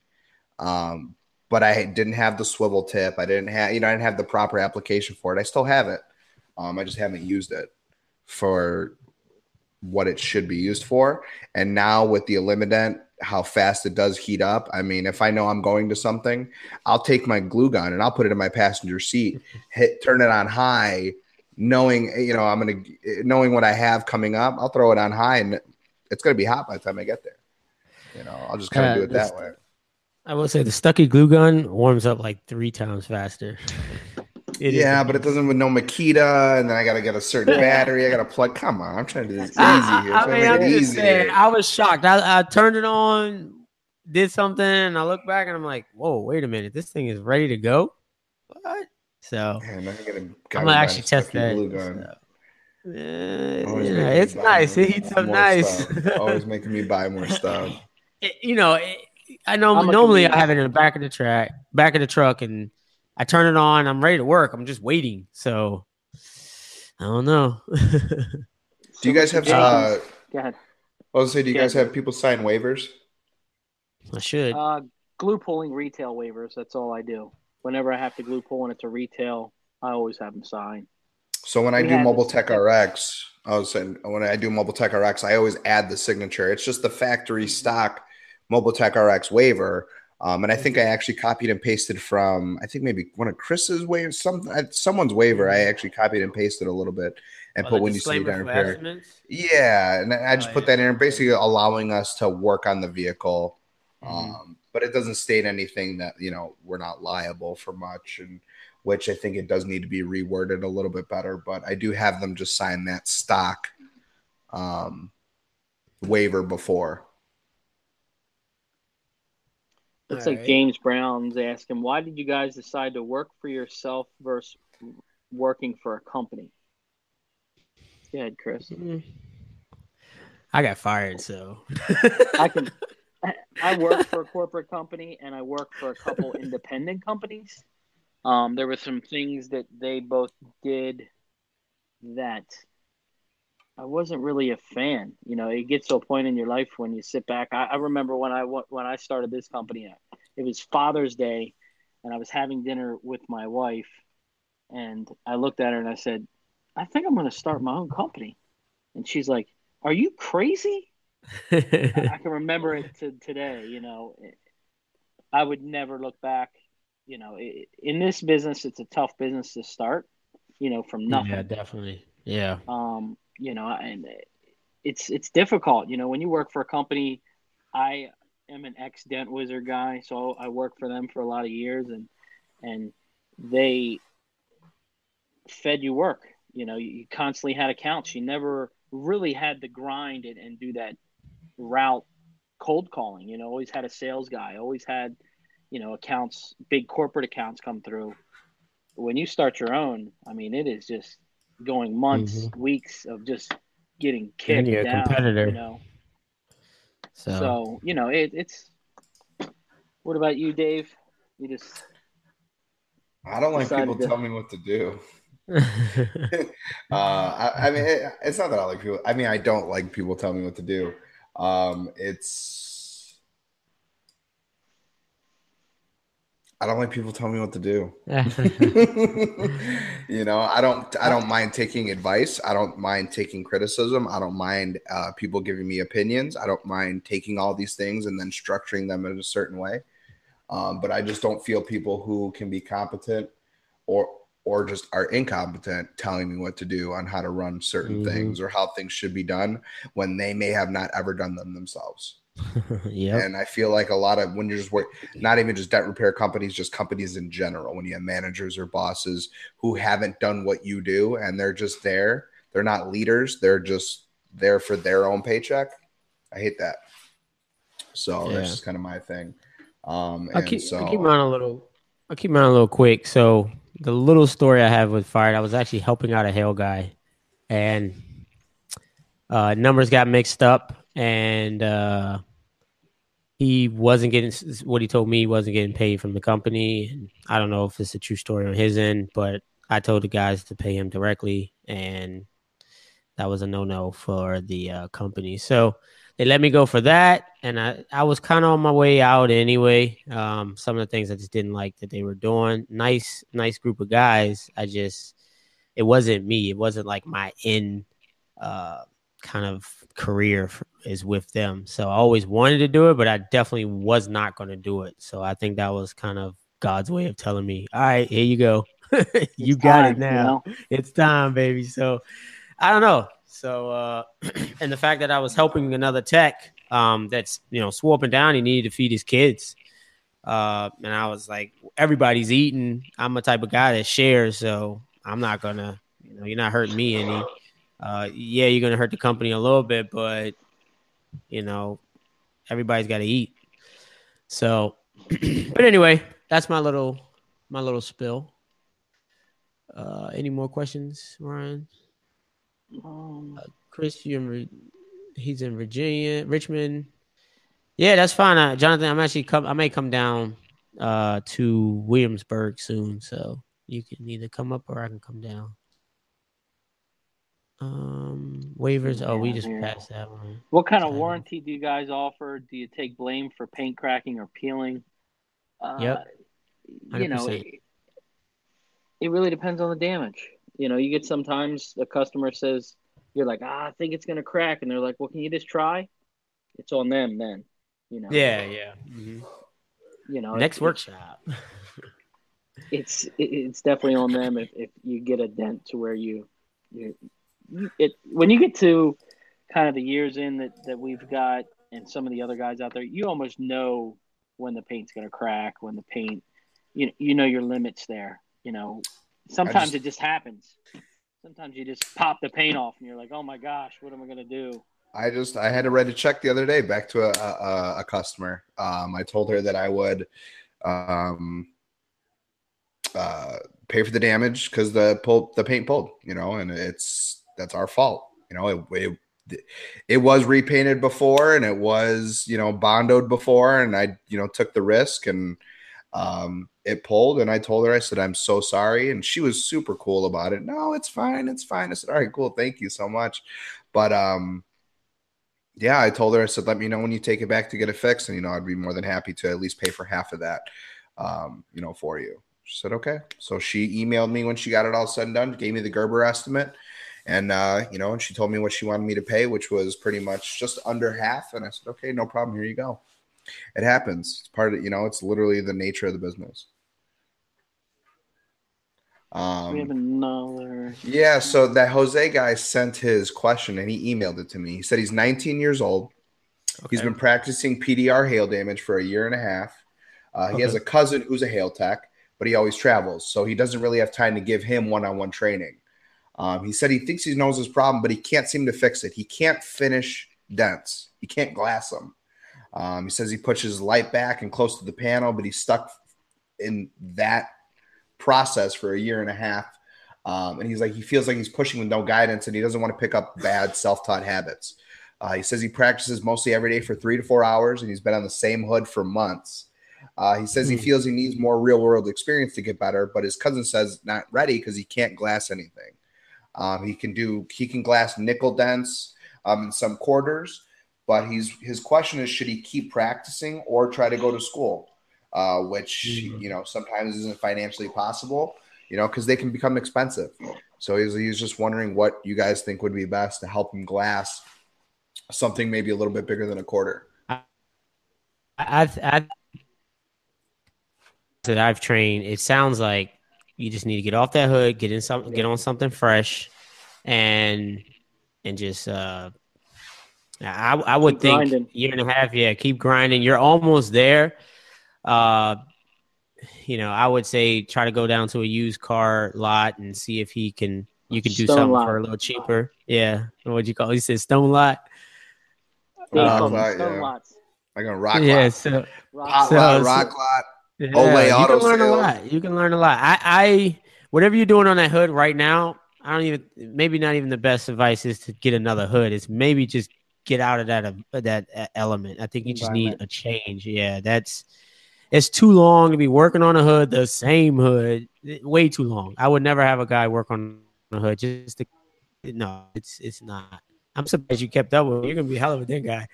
C: But I didn't have the swivel tip. I didn't have the proper application for it. I still have it. I just haven't used it for what it should be used for. And now with the Elimident, how fast it does heat up. I mean, if I know I'm going to something, I'll take my glue gun and I'll put it in my passenger seat, turn it on high, knowing knowing what I have coming up. I'll throw it on high, and it's going to be hot by the time I get there. I'll just kind of do it that way.
A: I will say the Stucky glue gun warms up like 3 times faster.
C: But it doesn't with no Makita, and then I got to get a certain battery. I got to plug. Come on, I'm trying to do this easy here.
A: I'm just saying, I was shocked. I turned it on, did something, and I look back and I'm like, whoa, wait a minute. This thing is ready to go? What? So I'm going to actually test that. Glue gun. So. It's nice. It heats up nice.
C: Always making me buy more stuff.
A: I know normally I have it in the back of the truck, and I turn it on. I'm ready to work. I'm just waiting. So I don't know.
C: Do you guys have?
B: Go ahead.
C: I was say, do you guys have people sign waivers?
A: I should.
B: Glue pulling retail waivers. That's all I do. Whenever I have to glue pull and it's a retail, I always have them sign.
C: So when I do Mobile Tech RX, I was saying when I do Mobile Tech RX, I always add the signature. It's just the factory stock Mobile Tech RX waiver. And I think I actually copied and pasted from, I think maybe one of Chris's waivers, someone's waiver. I actually copied and pasted a little bit and put when you see down here. Yeah. And I just put that in, basically allowing us to work on the vehicle. But it doesn't state anything that, we're not liable for much, and which I think it does need to be reworded a little bit better. But I do have them just sign that stock waiver before.
B: Looks like James Brown's asking, why did you guys decide to work for yourself versus working for a company? Go ahead, Chris.
A: I got fired, so
B: I work for a corporate company and I work for a couple independent companies. There were some things that they both did that I wasn't really a fan. It gets to a point in your life when you sit back. I remember when I started this company, it was Father's Day, and I was having dinner with my wife, and I looked at her and I said, I think I'm going to start my own company. And she's like, are you crazy? I can remember it today. I would never look back. In this business, it's a tough business to start, from nothing.
A: Yeah, definitely. Yeah.
B: And it's difficult. When you work for a company, I am an ex-Dent Wizard guy, so I worked for them for a lot of years, and they fed you work. You constantly had accounts. You never really had to grind it and do that route cold calling. Always had a sales guy, always had, accounts, big corporate accounts come through. When you start your own, I mean, it is just going months, weeks of just getting kicked
A: down. A competitor.
B: So it's. What about you, Dave? You just.
C: I don't like people tell me what to do. I mean, it's not that I like people. I mean, I don't like people telling me what to do. It's I don't like people telling me what to do. I don't mind taking advice. I don't mind taking criticism. I don't mind people giving me opinions. I don't mind taking all these things and then structuring them in a certain way. But I just don't feel people who can be competent or just are incompetent telling me what to do on how to run certain things or how things should be done when they may have not ever done them themselves.
A: Yeah.
C: And I feel like a lot of when you're just not even just debt repair companies, just companies in general, when you have managers or bosses who haven't done what you do and they're just there, they're not leaders, they're just there for their own paycheck. I hate that. So that's just kind of my thing. I'll
A: keep mine a little quick. So the little story I have with Fired, I was actually helping out a hail guy, and numbers got mixed up, and he wasn't getting what he told me. He wasn't getting paid from the company. And I don't know if it's a true story on his end, but I told the guys to pay him directly, and that was a no for the company. So they let me go for that, and I was kind of on my way out anyway. Some of the things I just didn't like that they were doing. Nice group of guys. It wasn't me. It wasn't like my end kind of career is with them. So I always wanted to do it, but I definitely was not going to do it. So I think that was kind of God's way of telling me, all right, here you go. You got it now. It's time, baby. So I don't know. So, and the fact that I was helping another tech that's, swore up and down, he needed to feed his kids. And I was like, everybody's eating. I'm a type of guy that shares. So I'm not going to, you're not hurting me any. Yeah, you're going to hurt the company a little bit, but, everybody's got to eat. So, but anyway, that's my little spill. Any more questions, Ryan? Chris, he's in Virginia, Richmond. Yeah, that's fine. Jonathan, I may come down to Williamsburg soon, so you can either come up or I can come down. Waivers. Oh, we just passed that one.
B: What kind of warranty do you guys offer? Do you take blame for paint cracking or peeling?
A: Yep. 100%.
B: It really depends on the damage. You get sometimes the customer says, you're like, I think it's going to crack. And they're like, well, can you just try? It's on them then,
A: Yeah. Mm-hmm. Next workshop.
B: It's definitely on them if you get a dent to where when you get to kind of the years in that we've got and some of the other guys out there, you almost know when the paint's going to crack, when the paint, your limits there. Sometimes it just happens. Sometimes you just pop the paint off and you're like, oh my gosh, what am I going to do?
C: I had to write a check the other day back to a customer. I told her that I would pay for the damage because the paint pulled, and that's our fault. It was repainted before and it was, bondoed before, and I, took the risk and it pulled, and I told her, I said, I'm so sorry. And she was super cool about it. No, it's fine. It's fine. I said, all right, cool. Thank you so much. But, yeah, I told her, I said, let me know when you take it back to get it fixed. And, I'd be more than happy to at least pay for half of that, for you. She said, okay. So she emailed me when she got it all said and done, gave me the Gerber estimate. And, and she told me what she wanted me to pay, which was pretty much just under half. And I said, okay, no problem. Here you go. It happens. It's part of, it's literally the nature of the business.
B: We have another.
C: Yeah, so that Jose guy sent his question and he emailed it to me. He said he's 19 years old. Okay. He's been practicing PDR hail damage for a year and a half. He has a cousin who's a hail tech, but he always travels, so he doesn't really have time to give him one-on-one training. He said he thinks he knows his problem, but he can't seem to fix it. He can't finish dents. He can't glass them. He says he pushes light back and close to the panel, but he's stuck in that process for a year and a half. And he's like, he feels like he's pushing with no guidance and he doesn't want to pick up bad self-taught habits. He says he practices mostly every day for 3 to 4 hours and he's been on the same hood for months. He says he feels he needs more real world experience to get better, but his cousin says not ready because he can't glass anything. He can glass nickel dents in some quarters, but his question is, should he keep practicing or try to go to school, which sometimes isn't financially possible, because they can become expensive. So he's just wondering what you guys think would be best to help him glass something maybe a little bit bigger than a quarter.
A: That I've trained, it sounds like you just need to get off that hood, get on something fresh, and just I would think grinding. Year and a half, keep grinding. You're almost there. I would say try to go down to a used car lot and see if you can do something for a little cheaper. Yeah, what'd you call it? He said stone lot.
B: Stone lots.
C: Like a rock lot.
A: Yeah, so
C: rock lot.
A: Yeah, you can learn a lot. You can learn a lot. I whatever you're doing on that hood right now, maybe not even the best advice is to get another hood. It's maybe just get out of that element. I think you just need a change. Yeah, it's too long to be working on a hood, the same hood, way too long. I would never have a guy work on a hood no, it's not. I'm surprised you kept up with it. You're gonna be a hell of a dead guy.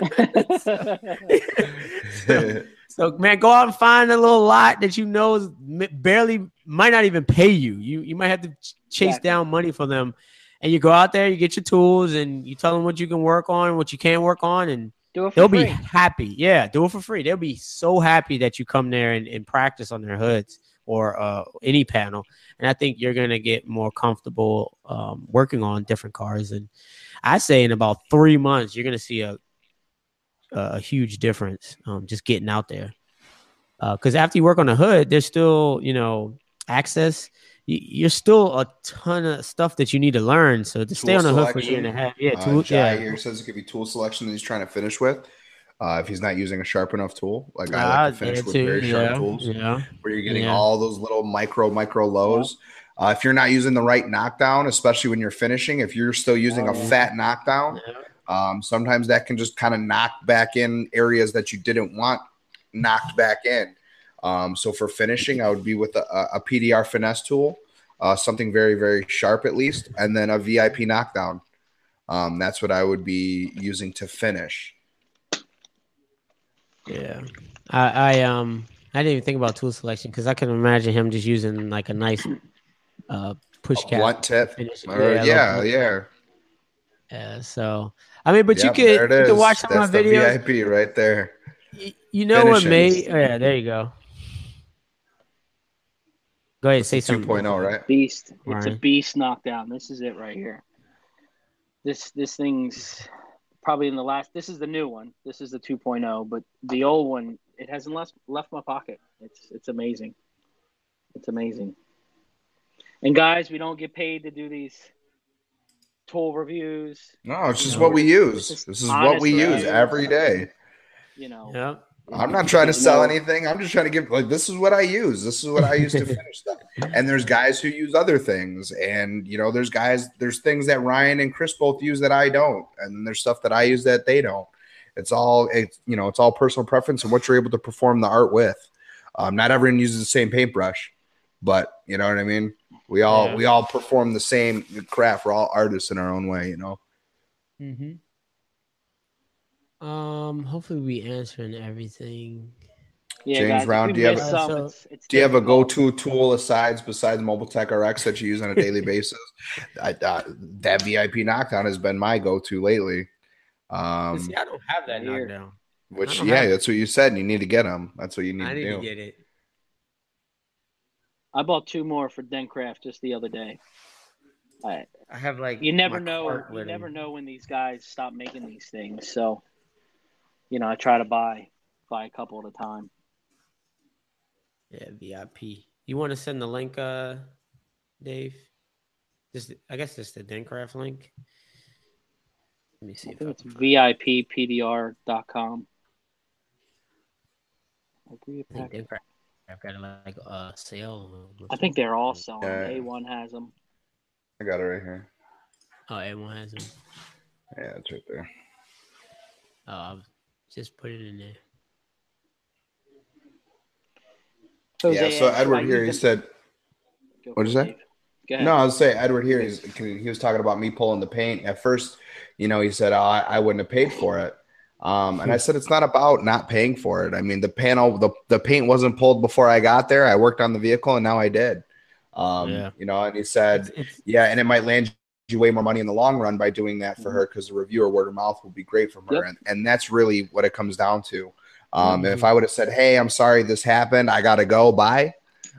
A: So man, go out and find a little lot that might not even pay you. You might have to chase down money for them, and you go out there, you get your tools, and you tell them what you can work on, what you can't work on, and they'll be happy. Yeah, do it for free. They'll be so happy that you come there and practice on their hoods or any panel. And I think you're gonna get more comfortable working on different cars. And I say in about 3 months, you're gonna see a huge difference just getting out there, because after you work on the hood, there's still access. You're still a ton of stuff that you need to learn. So to stay on the hood for a year and a half,
C: here says it could be tool selection that he's trying to finish with. If he's not using a sharp enough tool, like I like to finish with very sharp tools, where you're getting all those little micro lows. If you're not using the right knockdown, especially when you're finishing, if you're still using a fat knockdown. Sometimes that can just kind of knock back in areas that you didn't want knocked back in. So for finishing, I would be with a PDR finesse tool, something very, very sharp at least, and then a VIP knockdown. That's what I would be using to finish.
A: Yeah, I didn't even think about tool selection because I can imagine him just using like a nice push cap,
C: blunt tip.
A: Yeah, so I mean, but you can watch some of my videos.
C: VIP right there.
A: You know what made? Oh, yeah, there you go. Go ahead, say something.
C: 2.0, right?
B: Beast. It's a beast knockdown. This is it right here. This thing's probably in the last. This is the new one. This is the 2.0, but the old one, it hasn't left my pocket. It's amazing. It's amazing. And guys, we don't get paid to do these tool reviews.
C: No, it's just what we use. This is what we use every day.
A: Yeah.
C: I'm not trying to sell anything. I'm just trying to give this is what I use. This is what I use to finish stuff. And there's guys who use other things. And there's things that Ryan and Chris both use that I don't. And there's stuff that I use that they don't. It's all personal preference and what you're able to perform the art with. Not everyone uses the same paintbrush, but you know what I mean? We all perform the same craft. We're all artists in our own way,
A: Mm-hmm. Hopefully we answering everything.
B: Yeah,
C: James
B: guys,
C: Brown, do you have a go-to tool besides Mobile Tech RX that you use on a daily basis? That VIP knockdown has been my go-to lately.
A: See, I don't have that knockdown.
C: That's what you said. You need to get them. That's what you need to do.
A: I need to get it.
B: I bought 2 more for Dentcraft just the other day.
A: I have
B: you never know when these guys stop making these things. So, I try to buy a couple at a time.
A: Yeah, VIP. You want to send the link, Dave? I guess it's the Dentcraft link. Let me see.
B: I think it's VIPPDR.com.
A: I've got a sale.
B: I think they're all selling. A1 has them.
C: I got it right here.
A: Oh, A1 has them.
C: Yeah, it's right there.
A: Oh, just put it in there.
C: Yeah.
B: Jose
C: So
B: asked, should I
C: Edward here,
B: use
C: he
B: them?
C: said,
B: Go
C: "What
B: for
C: did
B: it,
C: you say?"
B: Dave. Go
C: No,
B: ahead.
C: I was saying Edward here. He was talking about me pulling the paint. At first, he said, I wouldn't have paid for it. And I said it's not about not paying for it. I mean, the paint wasn't pulled before I got there. I worked on the vehicle, and now I did. And he said, yeah, and it might land you way more money in the long run by doing that for her, because the reviewer word of mouth will be great from her, and that's really what it comes down to. If I would have said, hey, I'm sorry this happened, I gotta go, bye.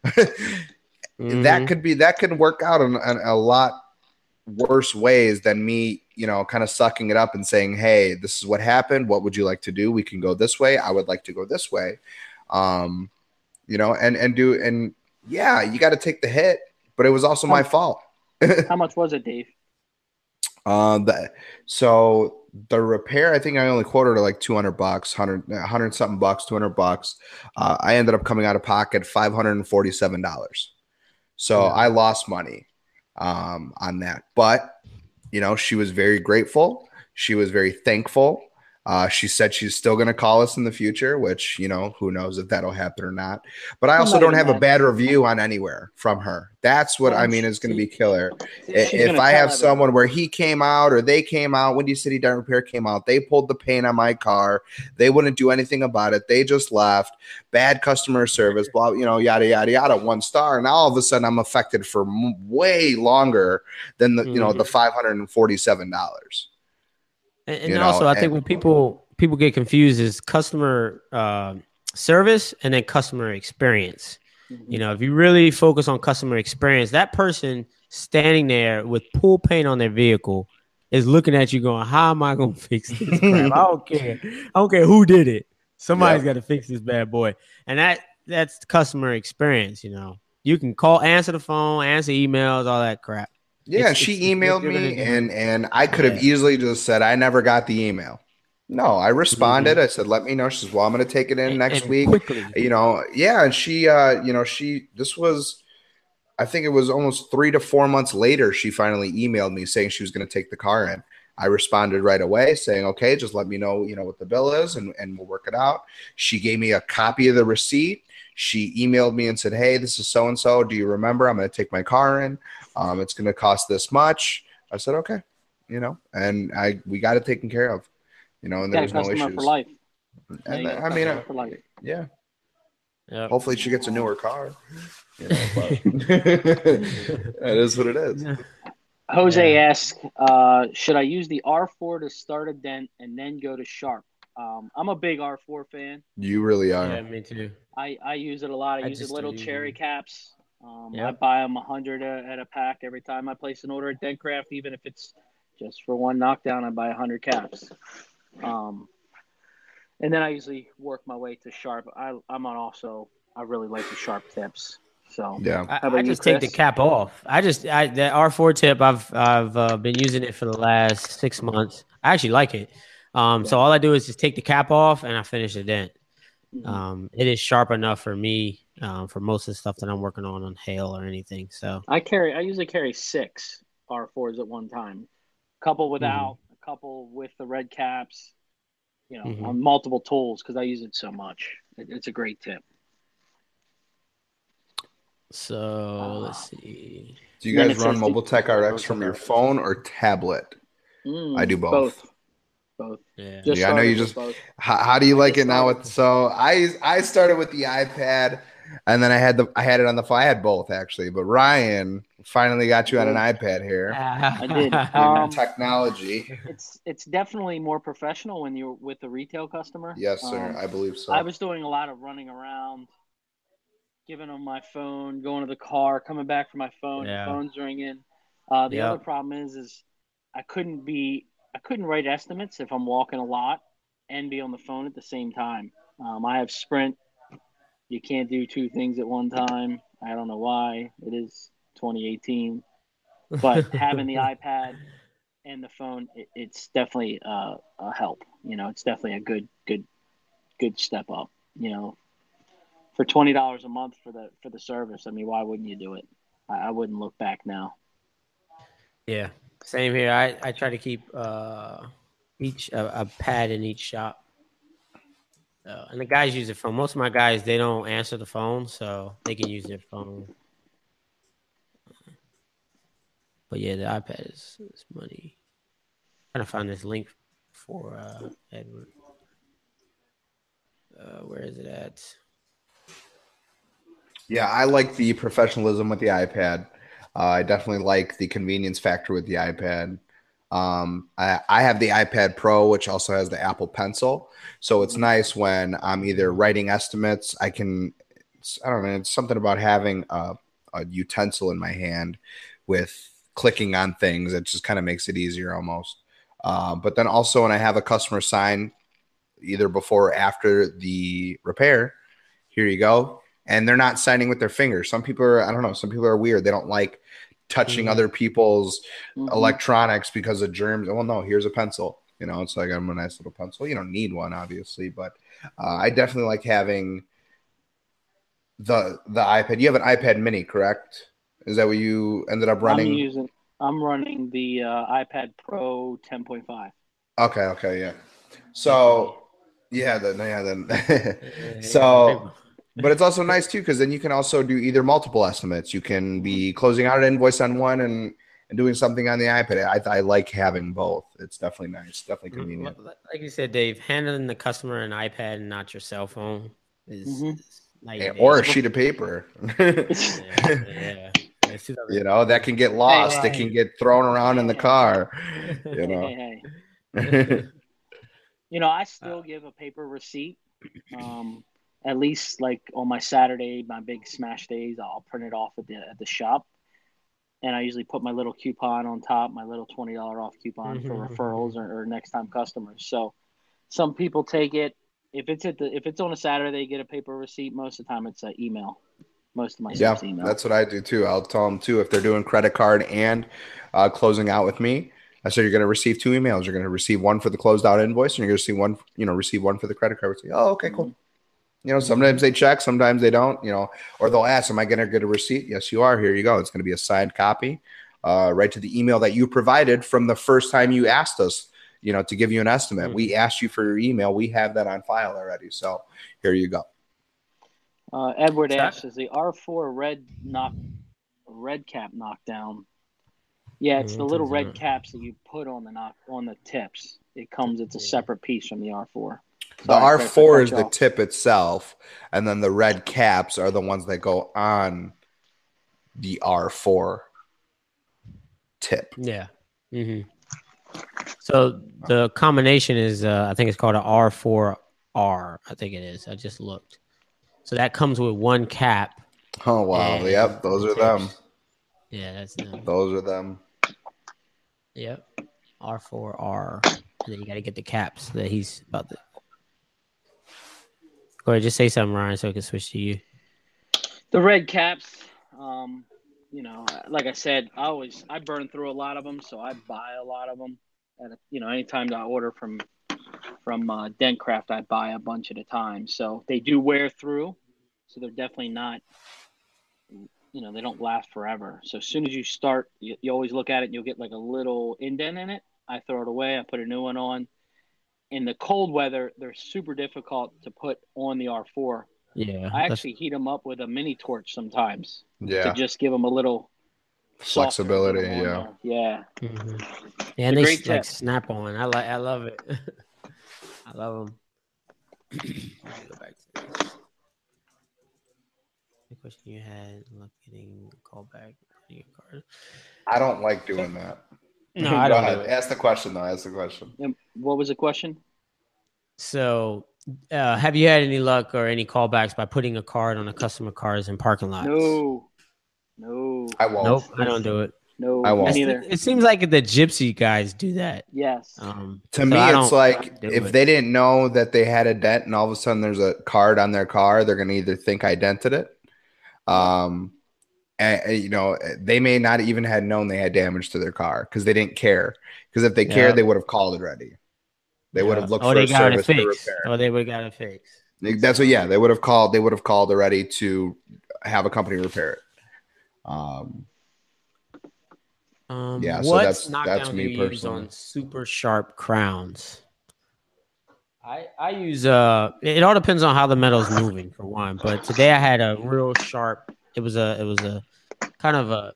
C: That could work out in a lot worse ways than me, kind of sucking it up and saying, hey, this is what happened. What would you like to do? We can go this way. I would like to go this way. And you got to take the hit, but it was also my fault.
B: How much was it, Dave?
C: So the repair, I think I only quoted like $200, 100 something bucks, $200. I ended up coming out of pocket $547. So I lost money on that. But, she was very grateful. She was very thankful. She said she's still going to call us in the future, which, who knows if that'll happen or not. But I also don't have a bad review on anywhere from her. That's what is going to be killer. If I have someone where he came out or they came out, Windy City Dent Repair came out, they pulled the paint on my car. They wouldn't do anything about it. They just left. Bad customer service, blah, yada, yada, yada, 1 star. And all of a sudden I'm affected for way longer than the $547.
A: And also, I think what people get confused is customer service and then customer experience. If you really focus on customer experience, that person standing there with pool paint on their vehicle is looking at you going, how am I going to fix this crap? I don't care. I don't care who did it. Somebody's got to fix this bad boy. And that's customer experience. You can answer the phone, answer emails, all that crap.
C: Yeah, she emailed me, and I could have easily just said, I never got the email. No, I responded. I said, let me know. She says, well, I'm going to take it in next week. Quickly. And she, this was, I think it was almost 3 to 4 months later, she finally emailed me saying she was going to take the car in. I responded right away saying, okay, just let me know, what the bill is, and we'll work it out. She gave me a copy of the receipt. She emailed me and said, hey, this is so-and-so. Do you remember? I'm going to take my car in. It's going to cost this much. I said, okay, and we got it taken care of, and there was no issues.
B: For life.
C: And
B: for life.
C: Yeah. Yep. Hopefully she gets a newer car. But that is what it is.
B: Jose asks, should I use the R4 to start a dent and then go to Sharp? I'm a big R4 fan.
C: You really are.
A: Yeah, me too.
B: I use it a lot. I use the little cherry caps. I buy them 100 at a pack every time I place an order at Dentcraft, even if it's just for one knockdown. I buy 100 caps. And then I usually work my way to Sharp. I really like the Sharp tips. So
C: yeah,
A: I just take the cap off. That R4 tip, I've been using it for the last 6 months. I actually like it. So all I do is just take the cap off and I finish the dent. It is sharp enough for me for most of the stuff that I'm working on hail or anything. So
B: I usually carry 6 R4s at one time, a couple without, a couple with the red caps, on multiple tools because I use it so much. It's a great tip.
A: So let's see.
C: Do you guys run Mobile Tech RX from your phone or tablet? I do both. Yeah, I know you just. How do you like it now? So I started with the iPad, and then I had it on the phone. I had both actually, but Ryan finally got you on an iPad here.
B: I did.
C: Technology.
B: It's definitely more professional when you're with the retail customer.
C: Yes, sir. I believe so.
B: I was doing a lot of running around, giving them my phone, going to the car, coming back from my phone. The phone's ringing. The other problem is I couldn't write estimates if I'm walking a lot and be on the phone at the same time. I have Sprint. You can't do 2 things at one time. I don't know why. It is 2018. But having the iPad and the phone, it's definitely a help. It's definitely a good step up. For $20 a month for the service, I mean, why wouldn't you do it? I wouldn't look back now.
A: Yeah. Same here. I try to keep a pad in each shop. And the guys use it phone. Most of my guys, they don't answer the phone, so they can use their phone. But yeah, the iPad is money. I'm trying to find this link for Edward. Where is it at?
C: Yeah, I like the professionalism with the iPad. I definitely like the convenience factor with the iPad. I have the iPad Pro, which also has the Apple Pencil. So it's nice when I'm either writing estimates. I don't know, it's something about having a utensil in my hand with clicking on things. It just kind of makes it easier almost. But then also when I have a customer sign either before or after the repair, here you go. And they're not signing with their fingers. Some people are, I don't know, some people are weird. They don't like touching other people's electronics because of germs. Well, no, here's a pencil. You know, it's like I'm a nice little pencil. You don't need one, obviously, but I definitely like having the iPad. You have an iPad Mini, correct? Is that what you ended up running?
B: I'm running the iPad Pro 10.5.
C: Okay, yeah. So so. But it's also nice too, because then you can also do either multiple estimates. You can be closing out an invoice on one and doing something on the iPad. I like having both. It's definitely nice, definitely convenient.
A: Like you said, Dave, handling the customer an iPad and not your cell phone is
C: or a sheet of paper.
A: yeah.
C: You know, that can get lost. It can get thrown around in the car. You know.
B: You know, I still give a paper receipt. At least like on my Saturday, my big smash days, I'll print it off at the shop, and I usually put my little coupon on top, my little $20 off coupon for referrals or next time customers. So some people take it if it's on a Saturday, they get a paper receipt. Most of the time, it's an email. Most of my stuff's email.
C: That's what I do too. I'll tell them too if they're doing credit card and closing out with me. I said you're going to receive 2 emails. You're going to receive one for the closed out invoice, and you're going to receive one for the credit card. Oh, okay, cool. You know, sometimes they check, sometimes they don't, you know, or they'll ask, am I going to get a receipt? Yes, you are. Here you go. It's going to be a signed copy right to the email that you provided from the first time you asked us, you know, to give you an estimate. We asked you for your email. We have that on file already. So here you go.
B: Edward asks, is the R4 red cap knockdown? Yeah, it's the little red caps that you put on the tips. It's a separate piece from the R4.
C: The R4 is the tip itself, and then the red caps are the ones that go on the R4 tip.
A: Yeah. So the combination is, I think it's called an R4R. I think it is. I just looked. So that comes with one cap.
C: Oh, wow. Yep, those are them.
A: Yeah, that's them.
C: Those are them.
A: Yep. R4R. And then you got to get the caps that he's about to. Go ahead, just say something, Ryan, so I can switch to you.
B: The red caps, you know, like I said, I burn through a lot of them, so I buy a lot of them. And anytime I order from Dentcraft, I buy a bunch at a time. So they do wear through, so they're definitely not, they don't last forever. So as soon as you start, you always look at it, and you'll get like a little indent in it. I throw it away. I put a new one on. In the cold weather, they're super difficult to put on the R4.
A: Yeah,
B: I actually heat them up with a mini torch sometimes.
C: Yeah,
B: to just give them a little
C: flexibility. Yeah.
A: Yeah, and they like snap on. I love it. I love them. Let me go back to this. The question you had, getting a call back.
C: I don't like doing that.
A: No, I don't.
C: Ask the question, though. Ask the question.
B: What was the question?
A: So, have you had any luck or any callbacks by putting a card on a customer cars in parking lots?
B: No.
C: I won't.
A: Nope, I don't do it.
B: No,
C: I won't.
B: Neither.
A: It seems like the gypsy guys do that.
B: Yes.
C: To me, it's like if they didn't know that they had a dent and all of a sudden there's a card on their car, they're going to either think I dented it. And, they may not even had known they had damage to their car because they didn't care. Because if they cared, they would have called already. They would have looked for a service to repair.
A: Oh, they would have got it fixed.
C: That's what. Yeah, they would have called. They would have called already to have a company repair it.
A: So that's me personally. On super sharp crowns. I use it all depends on how the metal's moving for one. But today I had a real sharp. It was a kind of a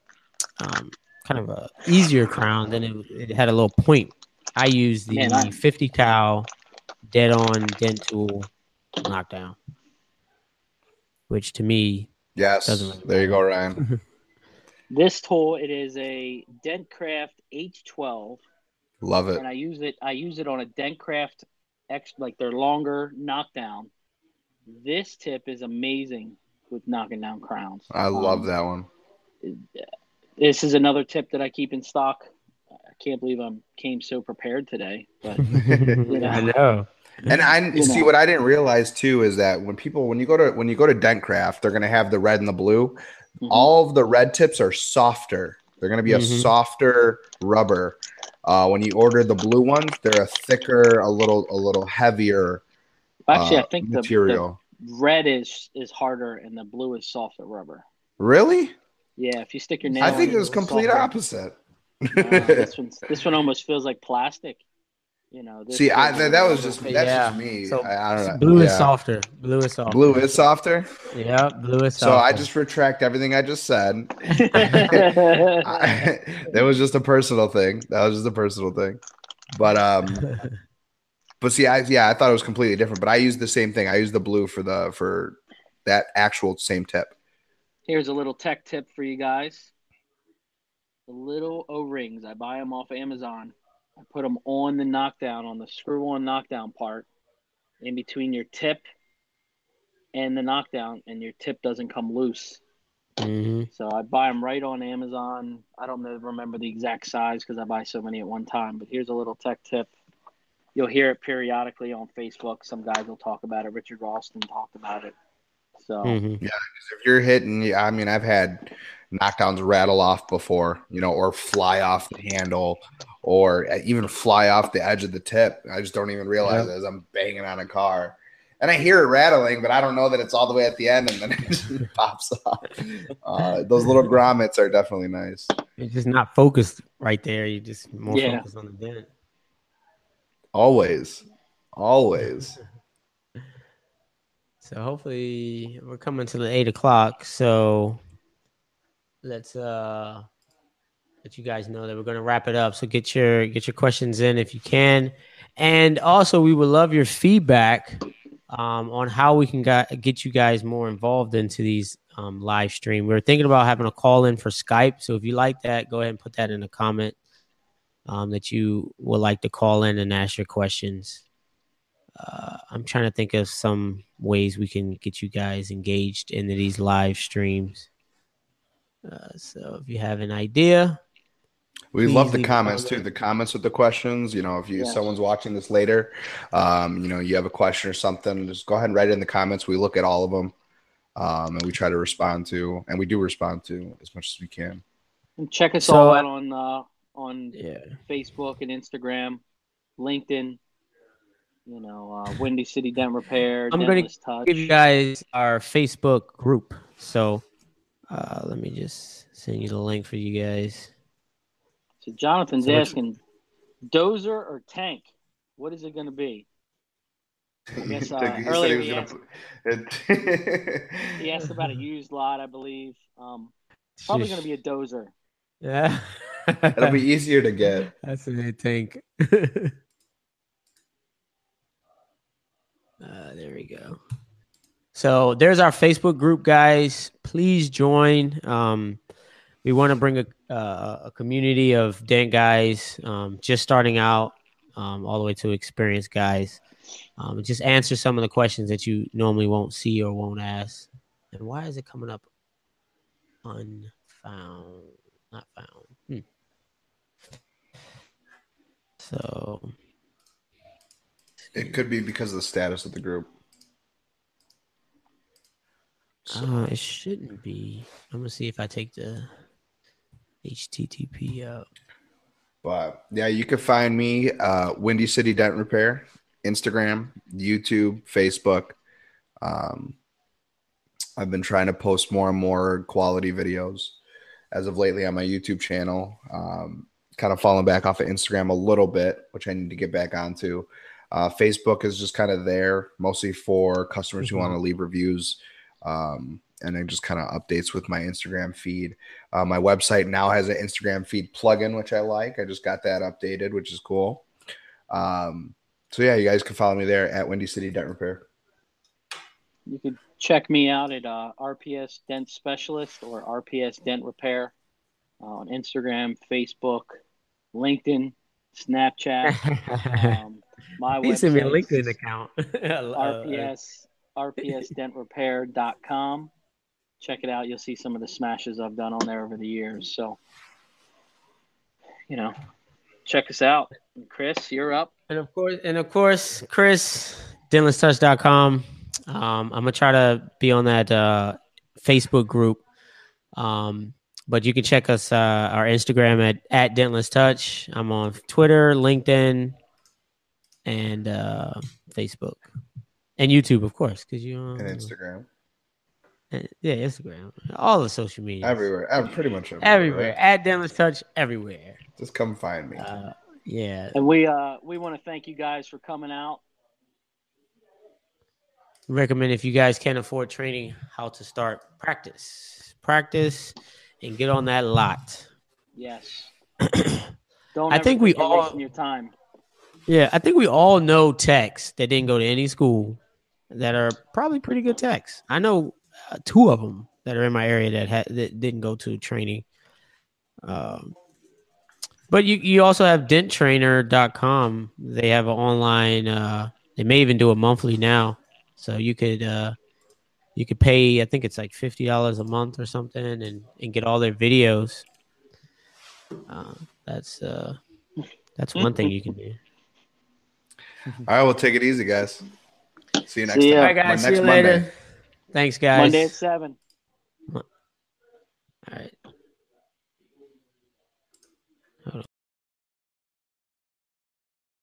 A: easier crown. Then it had a little point. I used the 50 cal dead on dent tool knockdown, which to me,
C: yes, really there you go, Ryan.
B: This tool, it is a Dentcraft H12.
C: Love it.
B: And I use it on a Dentcraft X, like their longer knockdown. This tip is amazing with knocking down crowns.
C: I love that one.
B: This is another tip that I keep in stock. I can't believe I came so prepared today. But
A: I know.
C: And I see what I didn't realize too is that when you go to Dentcraft, they're going to have the red and the blue. Mm-hmm. All of the red tips are softer. They're going to be a softer rubber. When you order the blue ones, they're a thicker, a little heavier.
B: Actually, I think
C: material.
B: The red is harder and the blue is softer rubber.
C: Really?
B: Yeah. If you stick your nail,
C: I think it was complete opposite.
B: This one almost feels like plastic. You know.
C: See, that's just me.
A: So
C: I don't know.
A: Blue is softer. Blue is softer.
C: Blue is softer.
A: Yeah, blue is softer.
C: So I just retract everything I just said. That was just a personal thing. But see, I thought it was completely different. But I used the same thing. I used the blue for that actual same tip.
B: Here's a little tech tip for you guys. The little O-rings, I buy them off Amazon. I put them on the knockdown, on the screw-on knockdown part, in between your tip and the knockdown, and your tip doesn't come loose.
A: Mm-hmm.
B: So I buy them right on Amazon. I don't remember the exact size because I buy so many at one time. But here's a little tech tip. You'll hear it periodically on Facebook. Some guys will talk about it. Richard Ralston talked about it. So
C: yeah, if you're hitting, I mean, I've had knockdowns rattle off before, or fly off the handle, or even fly off the edge of the tip. I just don't even realize it as I'm banging on a car, and I hear it rattling, but I don't know that it's all the way at the end, and then it just pops off. Those little grommets are definitely nice.
A: You're just not focused right there. You're just more focused on the dent.
C: Always.
A: So hopefully we're coming to the 8 o'clock. So let's let you guys know that we're going to wrap it up. So get your questions in if you can, and also we would love your feedback on how we can get you guys more involved into these live stream. We're thinking about having a call in for Skype. So if you like that, go ahead and put that in a comment that you would like to call in and ask your questions. I'm trying to think of some ways we can get you guys engaged into these live streams. So if you have an idea,
C: we love the comments too. The comments with the questions. If someone's watching this later, you have a question or something, just go ahead and write it in the comments. We look at all of them, and we try to respond to, and we do respond to as much as we can.
B: And check us all out on Facebook and Instagram, LinkedIn. Windy City Dent Repair.
A: I'm going to give you guys our Facebook group. So let me just send you the link for you guys.
B: So Jonathan's asking, dozer or tank? What is it going to be? I guess earlier he asked about a used lot, I believe. Probably going to be a dozer.
A: Yeah.
C: It'll be easier to get.
A: That's a tank. There we go. So there's our Facebook group, guys. Please join. We want to bring a community of dent guys just starting out all the way to experienced guys. Just answer some of the questions that you normally won't see or won't ask. And why is it coming up unfound? Not found. So
C: it could be because of the status of the group.
A: It shouldn't be. I'm gonna see if I take the HTTP out.
C: But yeah, you can find me, Windy City Dent Repair, Instagram, YouTube, Facebook. I've been trying to post more and more quality videos as of lately on my YouTube channel. Kind of falling back off of Instagram a little bit, which I need to get back onto. Facebook is just kind of there, mostly for customers who want to leave reviews. And then just kind of updates with my Instagram feed. My website now has an Instagram feed plugin, which I like. I just got that updated, which is cool. So yeah, you guys can follow me there at Windy City Dent Repair.
B: You can check me out at RPS Dent Specialist or RPS Dent Repair on Instagram, Facebook, LinkedIn, Snapchat. My
A: He sent me a
B: website,
A: LinkedIn account.
B: rpsdentrepair.com. Check it out. You'll see some of the smashes I've done on there over the years. So, check us out. Chris, you're up.
A: And of course, Chris, dentlesstouch.com. I'm gonna try to be on that Facebook group. But you can check us our Instagram at Dentless Touch. I'm on Twitter, LinkedIn, and Facebook, and YouTube, of course, because
C: and Instagram.
A: Yeah, Instagram, all the social media,
C: everywhere, pretty much
A: everywhere. Right? At Dentless Touch, everywhere.
C: Just come find me.
A: Yeah,
B: and we want to thank you guys for coming out.
A: Recommend if you guys can't afford training, how to start practice, and get on that lot.
B: Yes.
A: I think we all
B: wasting your time.
A: Yeah, I think we all know techs that didn't go to any school that are probably pretty good techs. I know 2 of them that are in my area that didn't go to training. But you also have denttrainer.com. They have an online. They may even do a monthly now, so you could pay. I think it's like $50 a month or something, and get all their videos. That's one thing you can do.
C: All right, we'll take it easy, guys. See you next time.
A: All right, guys. See you later. Thanks, guys.
B: Monday at 7.
A: All right.